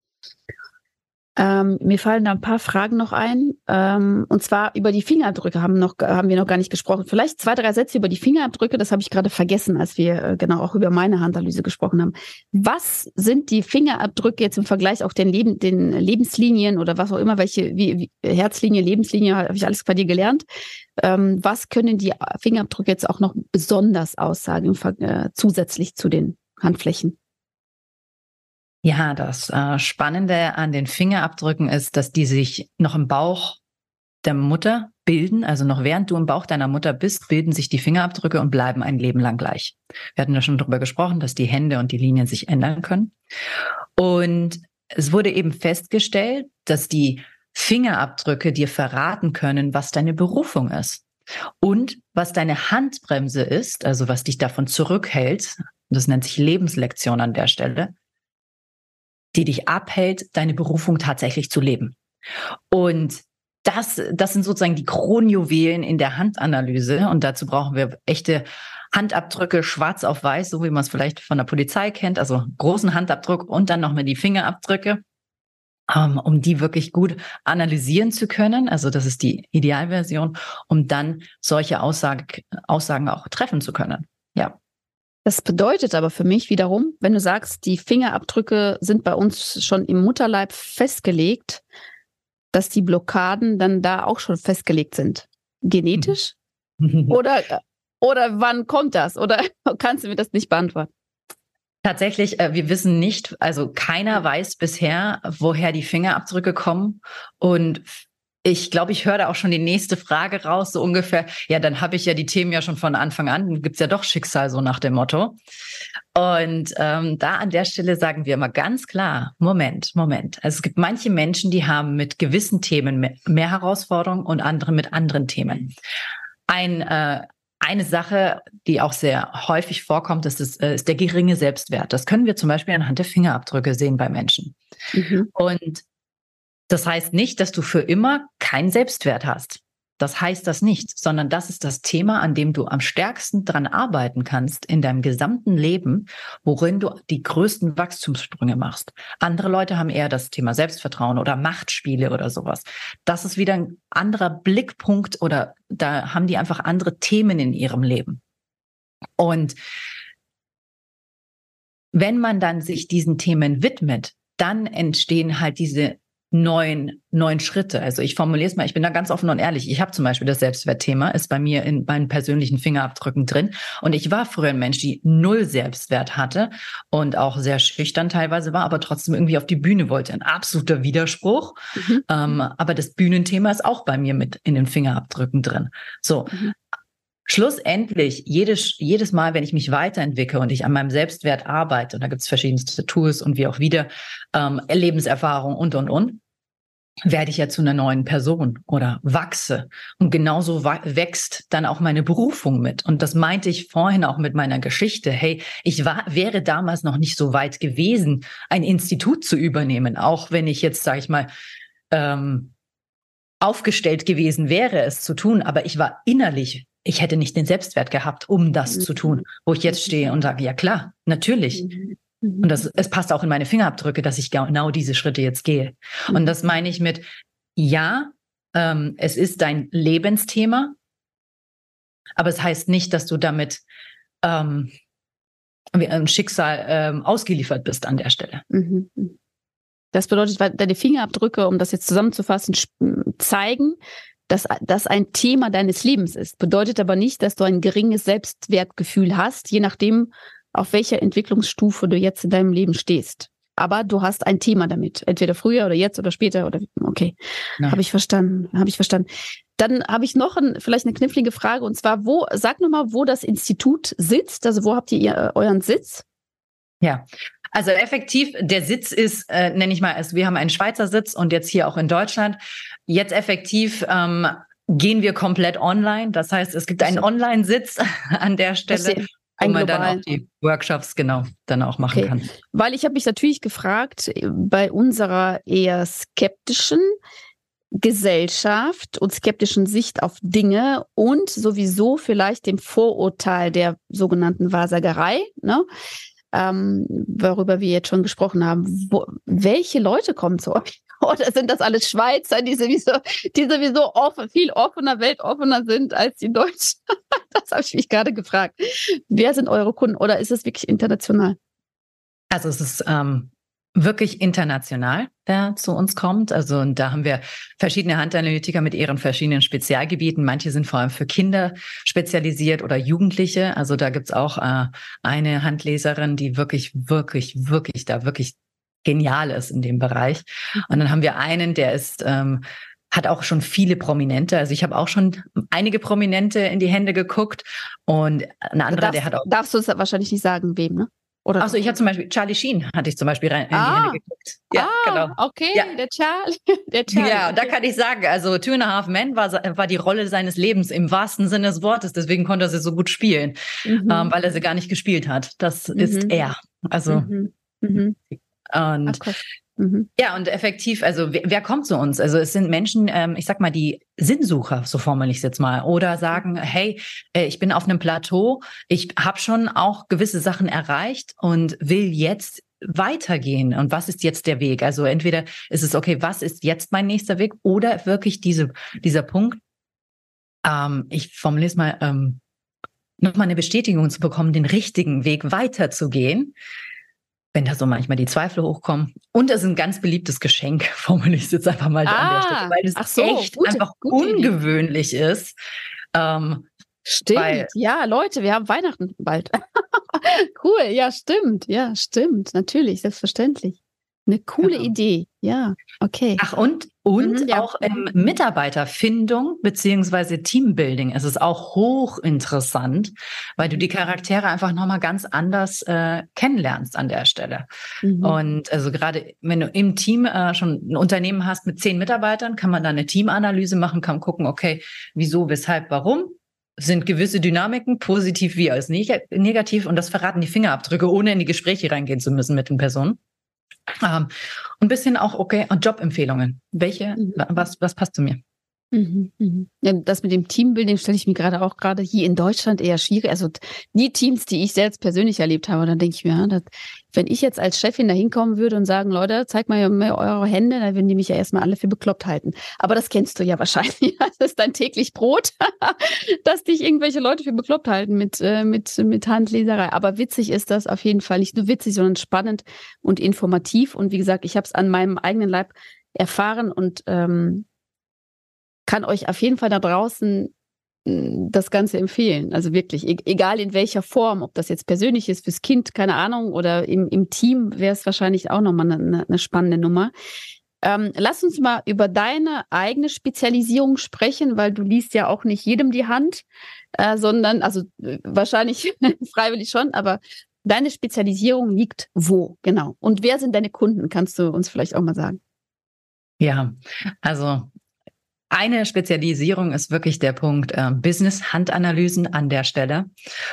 Ähm, mir fallen da ein paar Fragen noch ein. Ähm, und zwar über die Fingerabdrücke haben, noch, haben wir noch gar nicht gesprochen. Vielleicht zwei, drei Sätze über die Fingerabdrücke. Das habe ich gerade vergessen, als wir äh, genau auch über meine Handanalyse gesprochen haben. Was sind die Fingerabdrücke jetzt im Vergleich auch den, Leben, den Lebenslinien oder was auch immer, welche wie, wie Herzlinie, Lebenslinie, habe ich alles bei dir gelernt. Ähm, was können die Fingerabdrücke jetzt auch noch besonders aussagen, äh, zusätzlich zu den Handflächen? Ja, das äh, Spannende an den Fingerabdrücken ist, dass die sich noch im Bauch der Mutter bilden. Also noch während du im Bauch deiner Mutter bist, bilden sich die Fingerabdrücke und bleiben ein Leben lang gleich. Wir hatten ja schon darüber gesprochen, dass die Hände und die Linien sich ändern können. Und es wurde eben festgestellt, dass die Fingerabdrücke dir verraten können, was deine Berufung ist. Und was deine Handbremse ist, also was dich davon zurückhält, das nennt sich Lebenslektion an der Stelle, die dich abhält, deine Berufung tatsächlich zu leben. Und das, das sind sozusagen die Kronjuwelen in der Handanalyse. Und dazu brauchen wir echte Handabdrücke, schwarz auf weiß, so wie man es vielleicht von der Polizei kennt, also großen Handabdruck und dann noch mal die Fingerabdrücke. ähm, um die wirklich gut analysieren zu können. Also das ist die Idealversion, um dann solche Aussage, Aussagen auch treffen zu können. Ja. Das bedeutet aber für mich wiederum, wenn du sagst, die Fingerabdrücke sind bei uns schon im Mutterleib festgelegt, dass die Blockaden dann da auch schon festgelegt sind. Genetisch? oder, oder wann kommt das? Oder kannst du mir das nicht beantworten? Tatsächlich, äh, wir wissen nicht, also keiner weiß bisher, woher die Fingerabdrücke kommen. Und ich glaube, ich höre da auch schon die nächste Frage raus, so ungefähr, ja, dann habe ich ja die Themen ja schon von Anfang an, dann gibt's ja doch Schicksal, so nach dem Motto. Und ähm, da an der Stelle sagen wir immer ganz klar, Moment, Moment. Also es gibt manche Menschen, die haben mit gewissen Themen mehr, mehr Herausforderungen und andere mit anderen Themen. Ein äh, Eine Sache, die auch sehr häufig vorkommt, ist, ist, ist der geringe Selbstwert. Das können wir zum Beispiel anhand der Fingerabdrücke sehen bei Menschen. Mhm. Und das heißt nicht, dass du für immer keinen Selbstwert hast. Das heißt das nicht, sondern das ist das Thema, an dem du am stärksten dran arbeiten kannst in deinem gesamten Leben, worin du die größten Wachstumssprünge machst. Andere Leute haben eher das Thema Selbstvertrauen oder Machtspiele oder sowas. Das ist wieder ein anderer Blickpunkt oder da haben die einfach andere Themen in ihrem Leben. Und wenn man dann sich diesen Themen widmet, dann entstehen halt diese neun, neun Schritte. Also ich formuliere es mal, ich bin da ganz offen und ehrlich. Ich habe zum Beispiel das Selbstwertthema, ist bei mir in meinen persönlichen Fingerabdrücken drin. Und ich war früher ein Mensch, die null Selbstwert hatte und auch sehr schüchtern teilweise war, aber trotzdem irgendwie auf die Bühne wollte. Ein absoluter Widerspruch. Mhm. Ähm, aber das Bühnenthema ist auch bei mir mit in den Fingerabdrücken drin. So. Mhm. Schlussendlich, jedes, jedes Mal, wenn ich mich weiterentwickle und ich an meinem Selbstwert arbeite, und da gibt es verschiedenste Tools und wie auch wieder, ähm, Lebenserfahrung und, und, und, werde ich ja zu einer neuen Person oder wachse. Und genauso wächst dann auch meine Berufung mit. Und das meinte ich vorhin auch mit meiner Geschichte. Hey, ich war, wäre damals noch nicht so weit gewesen, ein Institut zu übernehmen, auch wenn ich jetzt, sage ich mal, ähm, aufgestellt gewesen wäre, es zu tun. Aber ich war innerlich, ich hätte nicht den Selbstwert gehabt, um das mhm. zu tun, wo ich jetzt stehe und sage, ja klar, natürlich. Mhm. Und das, es passt auch in meine Fingerabdrücke, dass ich genau diese Schritte jetzt gehe. Mhm. Und das meine ich mit, ja, ähm, es ist dein Lebensthema, aber es heißt nicht, dass du damit ähm, wie ein Schicksal ähm, ausgeliefert bist an der Stelle. Mhm. Das bedeutet, weil deine Fingerabdrücke, um das jetzt zusammenzufassen, zeigen, dass das ein Thema deines Lebens ist. Bedeutet aber nicht, dass du ein geringes Selbstwertgefühl hast, je nachdem, auf welcher Entwicklungsstufe du jetzt in deinem Leben stehst. Aber du hast ein Thema damit. Entweder früher oder jetzt oder später oder okay. Ja. Habe ich verstanden. Habe ich verstanden. Dann habe ich noch ein, vielleicht eine knifflige Frage und zwar, wo, sag nochmal, wo das Institut sitzt. Also wo habt ihr, ihr euren Sitz? Ja, also effektiv, der Sitz ist, äh, nenne ich mal, also wir haben einen Schweizer Sitz und jetzt hier auch in Deutschland. Jetzt effektiv ähm, gehen wir komplett online. Das heißt, es gibt einen Online-Sitz an der Stelle, wo man dann auch die Workshops genau dann auch machen okay. kann. Weil ich habe mich natürlich gefragt, bei unserer eher skeptischen Gesellschaft und skeptischen Sicht auf Dinge und sowieso vielleicht dem Vorurteil der sogenannten Wahrsagerei, ne? Ähm, worüber wir jetzt schon gesprochen haben. Wo, welche Leute kommen zu euch? Oder sind das alles Schweizer, die sowieso, die sowieso offen, viel offener, weltoffener sind als die Deutschen? Das habe ich mich gerade gefragt. Wer sind eure Kunden oder ist es wirklich international? Also es ist ähm, wirklich international, wer zu uns kommt. Also und da haben wir verschiedene Handanalytiker mit ihren verschiedenen Spezialgebieten. Manche sind vor allem für Kinder spezialisiert oder Jugendliche. Also da gibt's auch äh, eine Handleserin, die wirklich, wirklich, wirklich da wirklich genial ist in dem Bereich. Und dann haben wir einen, der ist ähm, hat auch schon viele Prominente. Also ich habe auch schon einige Prominente in die Hände geguckt und ein anderer, darfst, der hat auch... Darfst du es wahrscheinlich nicht sagen, wem, ne? Oder also ich habe zum Beispiel Charlie Sheen hatte ich zum Beispiel rein in ah, die Hände geguckt. Ja, ah, genau. Okay, ja. der Charlie. Der Charlie. Ja, und da kann ich sagen, also Two and a Half Men war, war die Rolle seines Lebens im wahrsten Sinne des Wortes. Deswegen konnte er sie so gut spielen, mhm. ähm, weil er sie gar nicht gespielt hat. Das mhm. ist er. Also mhm. Mhm. und Ach, Mhm. Ja, und effektiv, also wer, wer kommt zu uns? Also es sind Menschen, ähm, ich sag mal, die Sinnsucher, so formuliere ich es jetzt mal, oder sagen, hey, äh, ich bin auf einem Plateau, ich habe schon auch gewisse Sachen erreicht und will jetzt weitergehen und was ist jetzt der Weg? Also entweder ist es, okay, was ist jetzt mein nächster Weg oder wirklich diese, dieser Punkt, ähm, ich formuliere es mal, ähm, nochmal eine Bestätigung zu bekommen, den richtigen Weg weiterzugehen, wenn da so manchmal die Zweifel hochkommen. Und das ist ein ganz beliebtes Geschenk, formuliere ich es jetzt einfach mal ah, an der Stelle, weil es ach so, echt gute, einfach gute ungewöhnlich Idee. ist. Ähm, Stimmt, weil, ja, Leute, wir haben Weihnachten bald. Cool, ja, stimmt, ja, stimmt, natürlich, selbstverständlich. Eine coole genau. Idee, ja, okay. Ach, und, und Mhm, ja. auch ähm, Mitarbeiterfindung beziehungsweise Teambuilding ist es auch hochinteressant, weil du die Charaktere einfach nochmal ganz anders äh, kennenlernst an der Stelle. Mhm. Und also gerade wenn du im Team äh, schon ein Unternehmen hast mit zehn Mitarbeitern, kann man da eine Teamanalyse machen, kann gucken, okay, wieso, weshalb, warum. Sind gewisse Dynamiken positiv wie als neg- negativ und das verraten die Fingerabdrücke, ohne in die Gespräche reingehen zu müssen mit den Personen. Ähm, ein bisschen auch, okay, und Jobempfehlungen. Welche, Mhm. was, was passt zu mir? Mhm, mhm. Ja, das mit dem Teambuilding stelle ich mir gerade auch gerade hier in Deutschland eher schwierig. Also die Teams, die ich selbst persönlich erlebt habe, dann denke ich mir, ja, das, wenn ich jetzt als Chefin da hinkommen würde und sagen, Leute, zeigt mal mir eure Hände, dann würden die mich ja erstmal alle für bekloppt halten. Aber das kennst du ja wahrscheinlich. Das ist dein täglich Brot, dass dich irgendwelche Leute für bekloppt halten mit, äh, mit, mit Handleserei. Aber witzig ist das auf jeden Fall. Nicht nur witzig, sondern spannend und informativ. Und wie gesagt, ich habe es an meinem eigenen Leib erfahren und ähm, kann euch auf jeden Fall da draußen das Ganze empfehlen. Also wirklich, e- egal in welcher Form, ob das jetzt persönlich ist, fürs Kind, keine Ahnung, oder im, im Team wäre es wahrscheinlich auch nochmal eine, eine spannende Nummer. Ähm, lass uns mal über deine eigene Spezialisierung sprechen, weil du liest ja auch nicht jedem die Hand, äh, sondern, also äh, wahrscheinlich freiwillig schon, aber deine Spezialisierung liegt wo, genau. Und wer sind deine Kunden? Kannst du uns vielleicht auch mal sagen? Ja, also eine Spezialisierung ist wirklich der Punkt äh, Business-Handanalysen an der Stelle.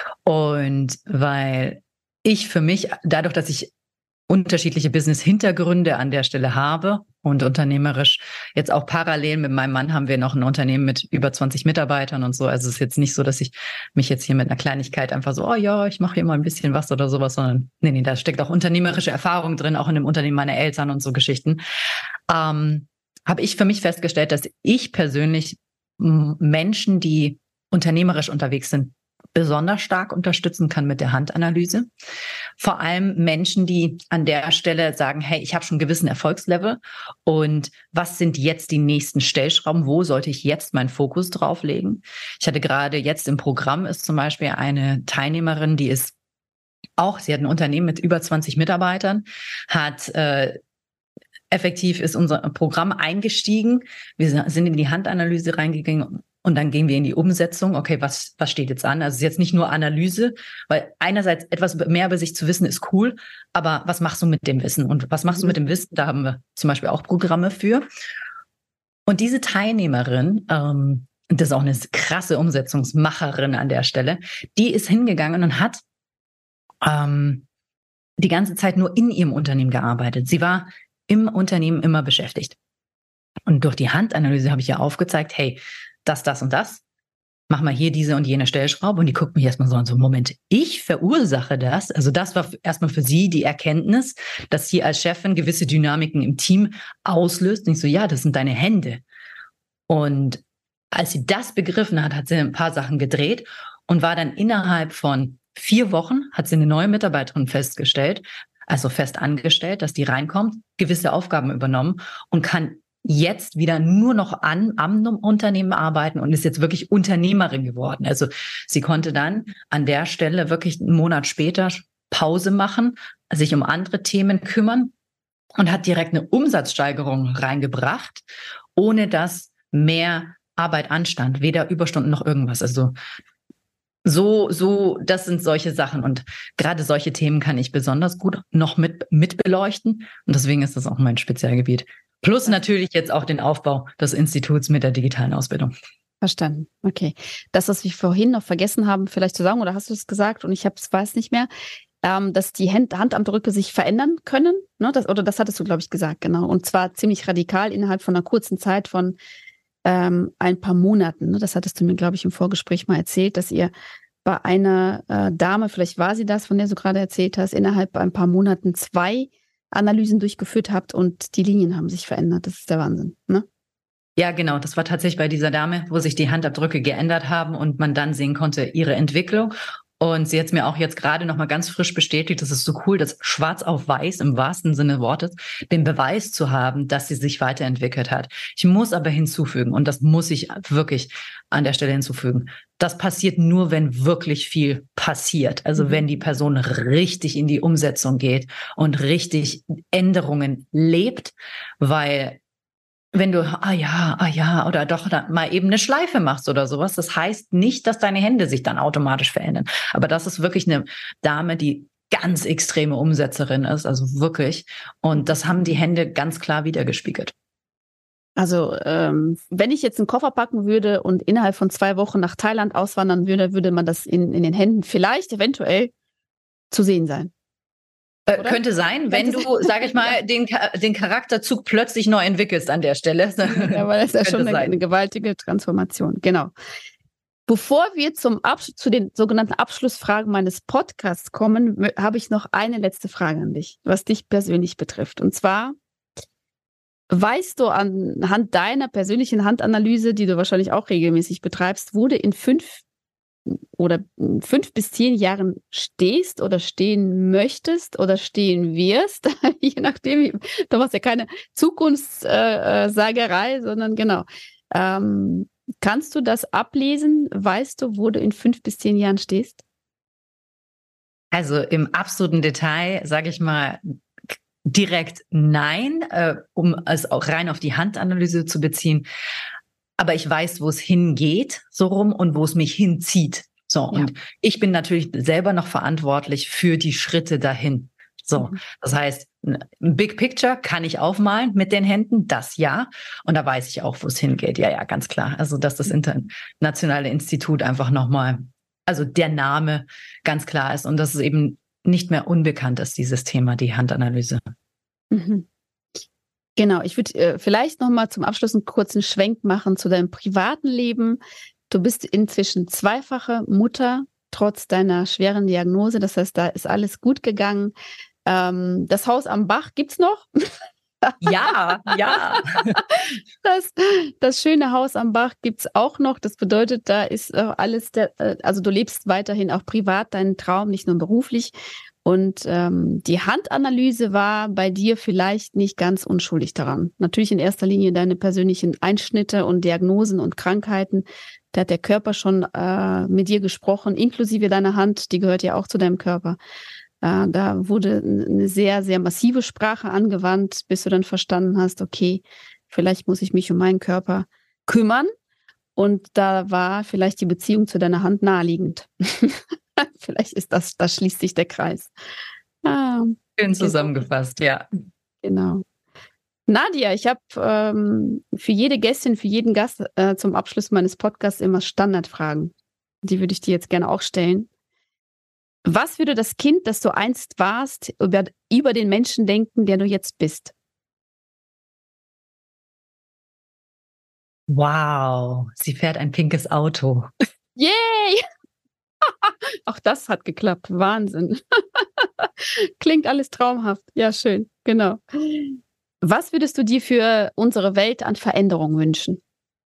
Und weil ich für mich, dadurch, dass ich unterschiedliche Business-Hintergründe an der Stelle habe und unternehmerisch jetzt auch parallel mit meinem Mann haben wir noch ein Unternehmen mit über zwanzig Mitarbeitern und so. Also es ist jetzt nicht so, dass ich mich jetzt hier mit einer Kleinigkeit einfach so, oh ja, ich mache hier mal ein bisschen was oder sowas, sondern nee, nee, da steckt auch unternehmerische Erfahrung drin, auch in dem Unternehmen meiner Eltern und so Geschichten. Ähm, habe ich für mich festgestellt, dass ich persönlich m, Menschen, die unternehmerisch unterwegs sind, besonders stark unterstützen kann mit der Handanalyse. Vor allem Menschen, die an der Stelle sagen, hey, ich habe schon einen gewissen Erfolgslevel und was sind jetzt die nächsten Stellschrauben? Wo sollte ich jetzt meinen Fokus drauflegen? Ich hatte gerade jetzt im Programm ist zum Beispiel eine Teilnehmerin, die ist auch, sie hat ein Unternehmen mit über zwanzig Mitarbeitern, hat äh, effektiv ist unser Programm eingestiegen. Wir sind in die Handanalyse reingegangen und dann gehen wir in die Umsetzung. Okay, was, was steht jetzt an? Also es ist jetzt nicht nur Analyse, weil einerseits etwas mehr über sich zu wissen ist cool, aber was machst du mit dem Wissen? Und was machst du mit dem Wissen? Da haben wir zum Beispiel auch Programme für. Und diese Teilnehmerin, ähm, das ist auch eine krasse Umsetzungsmacherin an der Stelle, die ist hingegangen und hat ähm, die ganze Zeit nur in ihrem Unternehmen gearbeitet. Sie war im Unternehmen immer beschäftigt. Und durch die Handanalyse habe ich ja aufgezeigt, hey, das, das und das, mach mal hier diese und jene Stellschraube. Und die guckt mich erstmal so an, so, Moment, ich verursache das. Also das war erstmal für sie die Erkenntnis, dass sie als Chefin gewisse Dynamiken im Team auslöst. Und ich so, ja, das sind deine Hände. Und als sie das begriffen hat, hat sie ein paar Sachen gedreht und war dann innerhalb von vier Wochen, hat sie eine neue Mitarbeiterin festgestellt, also fest angestellt, dass die reinkommt, gewisse Aufgaben übernommen und kann jetzt wieder nur noch an, am Unternehmen arbeiten und ist jetzt wirklich Unternehmerin geworden. Also sie konnte dann an der Stelle wirklich einen Monat später Pause machen, sich um andere Themen kümmern und hat direkt eine Umsatzsteigerung reingebracht, ohne dass mehr Arbeit anstand, weder Überstunden noch irgendwas. Also So, so, das sind solche Sachen und gerade solche Themen kann ich besonders gut noch mit, mit beleuchten und deswegen ist das auch mein Spezialgebiet. Plus natürlich jetzt auch den Aufbau des Instituts mit der digitalen Ausbildung. Verstanden. Okay. Das, was wir vorhin noch vergessen haben, vielleicht zu sagen, oder hast du es gesagt und ich hab's, weiß nicht mehr, ähm, dass die Hand, Handabdrücke sich verändern können, ne? Das, oder das hattest du, glaube ich, gesagt, genau. Und zwar ziemlich radikal innerhalb von einer kurzen Zeit von ähm, ein paar Monaten. Ne? Das hattest du mir, glaube ich, im Vorgespräch mal erzählt, dass ihr bei einer äh, Dame, vielleicht war sie das, von der du gerade erzählt hast, innerhalb ein paar Monaten zwei Analysen durchgeführt habt und die Linien haben sich verändert. Das ist der Wahnsinn, ne? Ja, genau. Das war tatsächlich bei dieser Dame, wo sich die Handabdrücke geändert haben und man dann sehen konnte, ihre Entwicklung. Und sie hat es mir auch jetzt gerade noch mal ganz frisch bestätigt. Das ist so cool, das schwarz auf weiß im wahrsten Sinne des Wortes, den Beweis zu haben, dass sie sich weiterentwickelt hat. Ich muss aber hinzufügen, und das muss ich wirklich an der Stelle hinzufügen, das passiert nur, wenn wirklich viel passiert. Also mhm. wenn die Person richtig in die Umsetzung geht und richtig Änderungen lebt, weil wenn du, ah ja, ah ja, oder doch mal eben eine Schleife machst oder sowas, das heißt nicht, dass deine Hände sich dann automatisch verändern. Aber das ist wirklich eine Dame, die ganz extreme Umsetzerin ist, also wirklich. Und das haben die Hände ganz klar wiedergespiegelt. Also ähm, wenn ich jetzt einen Koffer packen würde und innerhalb von zwei Wochen nach Thailand auswandern würde, würde man das in, in den Händen vielleicht eventuell zu sehen sein. Äh, könnte sein, wenn du, sag ich mal, den, den Charakterzug plötzlich neu entwickelst an der Stelle. Ja, aber das ist ja schon eine, eine gewaltige Transformation. Genau. Bevor wir zum Absch- zu den sogenannten Abschlussfragen meines Podcasts kommen, habe ich noch eine letzte Frage an dich, was dich persönlich betrifft. Und zwar, weißt du anhand deiner persönlichen Handanalyse, die du wahrscheinlich auch regelmäßig betreibst, wurde in fünf oder fünf bis zehn Jahren stehst oder stehen möchtest oder stehen wirst, je nachdem, du machst ja keine Zukunftssagerei, äh, sondern genau. Ähm, kannst du das ablesen? Weißt du, wo du in fünf bis zehn Jahren stehst? Also im absoluten Detail, sage ich mal, direkt nein, äh, um es auch rein auf die Handanalyse zu beziehen. Aber ich weiß, wo es hingeht, so rum, und wo es mich hinzieht. So, ja. Und ich bin natürlich selber noch verantwortlich für die Schritte dahin. So, mhm. Das heißt, ein Big Picture kann ich aufmalen mit den Händen, das ja. Und da weiß ich auch, wo es hingeht. Ja, ja, ganz klar. Also, dass das internationale Institut einfach nochmal, also der Name ganz klar ist und dass es eben nicht mehr unbekannt ist, dieses Thema, die Handanalyse. Mhm. Genau, ich würde äh, vielleicht noch mal zum Abschluss einen kurzen Schwenk machen zu deinem privaten Leben. Du bist inzwischen zweifache Mutter, trotz deiner schweren Diagnose. Das heißt, da ist alles gut gegangen. Ähm, das Haus am Bach gibt's noch? Ja, ja. Das, das schöne Haus am Bach gibt's auch noch. Das bedeutet, da ist äh, alles, der, äh, also du lebst weiterhin auch privat deinen Traum, nicht nur beruflich. Und ähm, die Handanalyse war bei dir vielleicht nicht ganz unschuldig daran. Natürlich in erster Linie deine persönlichen Einschnitte und Diagnosen und Krankheiten. Da hat der Körper schon äh, mit dir gesprochen, inklusive deiner Hand, die gehört ja auch zu deinem Körper. Äh, da wurde eine sehr, sehr massive Sprache angewandt, bis du dann verstanden hast, okay, vielleicht muss ich mich um meinen Körper kümmern. Und da war vielleicht die Beziehung zu deiner Hand naheliegend. Vielleicht ist das, da schließt sich der Kreis. Ah, Schön zusammengefasst, genau. Ja. Genau. Nadia, ich habe ähm, für jede Gästin, für jeden Gast äh, zum Abschluss meines Podcasts immer Standardfragen. Die würde ich dir jetzt gerne auch stellen. Was würde das Kind, das du einst warst, über, über den Menschen denken, der du jetzt bist? Wow, sie fährt ein pinkes Auto. Yay! Auch das hat geklappt. Wahnsinn. Klingt alles traumhaft. Ja, schön. Genau. Was würdest du dir für unsere Welt an Veränderung wünschen?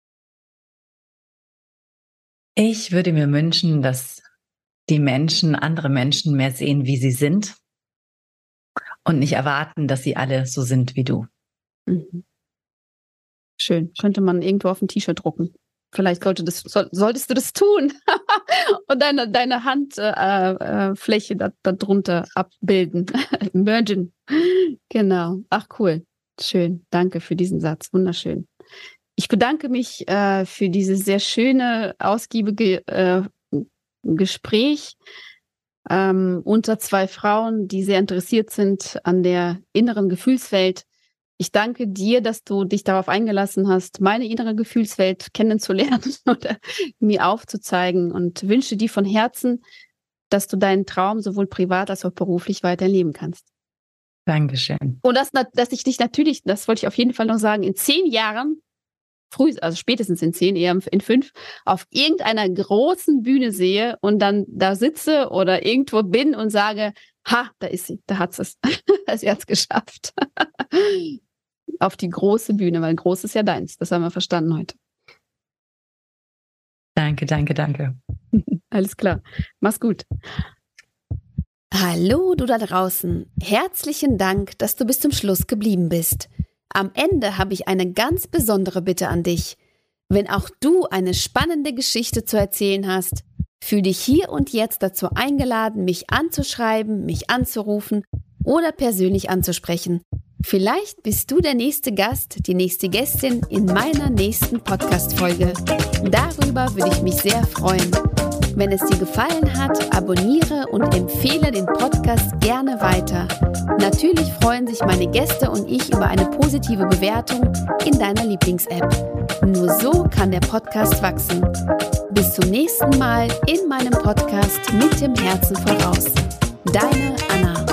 Ich würde mir wünschen, dass die Menschen, andere Menschen mehr sehen, wie sie sind und nicht erwarten, dass sie alle so sind wie du. Mhm. Schön. Könnte man irgendwo auf ein T-Shirt drucken. Vielleicht sollte das, soll, solltest du das tun und deine, deine Handfläche äh, da, da drunter abbilden. Mergen. Genau. Ach, cool. Schön. Danke für diesen Satz. Wunderschön. Ich bedanke mich äh, für dieses sehr schöne, ausgiebige äh, Gespräch ähm, unter zwei Frauen, die sehr interessiert sind an der inneren Gefühlswelt. Ich danke dir, dass du dich darauf eingelassen hast, meine innere Gefühlswelt kennenzulernen oder mir aufzuzeigen, und wünsche dir von Herzen, dass du deinen Traum sowohl privat als auch beruflich weiterleben kannst. Dankeschön. Und dass, dass ich dich natürlich, das wollte ich auf jeden Fall noch sagen, in zehn Jahren früh, also spätestens in zehn, eher in fünf, auf irgendeiner großen Bühne sehe und dann da sitze oder irgendwo bin und sage, ha, da ist sie, da hat sie es. Sie hat es geschafft. Auf die große Bühne, weil groß ist ja deins. Das haben wir verstanden heute. Danke, danke, danke. Alles klar. Mach's gut. Hallo, du da draußen. Herzlichen Dank, dass du bis zum Schluss geblieben bist. Am Ende habe ich eine ganz besondere Bitte an dich. Wenn auch du eine spannende Geschichte zu erzählen hast, fühl dich hier und jetzt dazu eingeladen, mich anzuschreiben, mich anzurufen oder persönlich anzusprechen. Vielleicht bist du der nächste Gast, die nächste Gästin in meiner nächsten Podcast-Folge. Darüber würde ich mich sehr freuen. Wenn es dir gefallen hat, abonniere und empfehle den Podcast gerne weiter. Natürlich freuen sich meine Gäste und ich über eine positive Bewertung in deiner Lieblings-App. Nur so kann der Podcast wachsen. Bis zum nächsten Mal in meinem Podcast mit dem Herzen voraus. Deine Anna.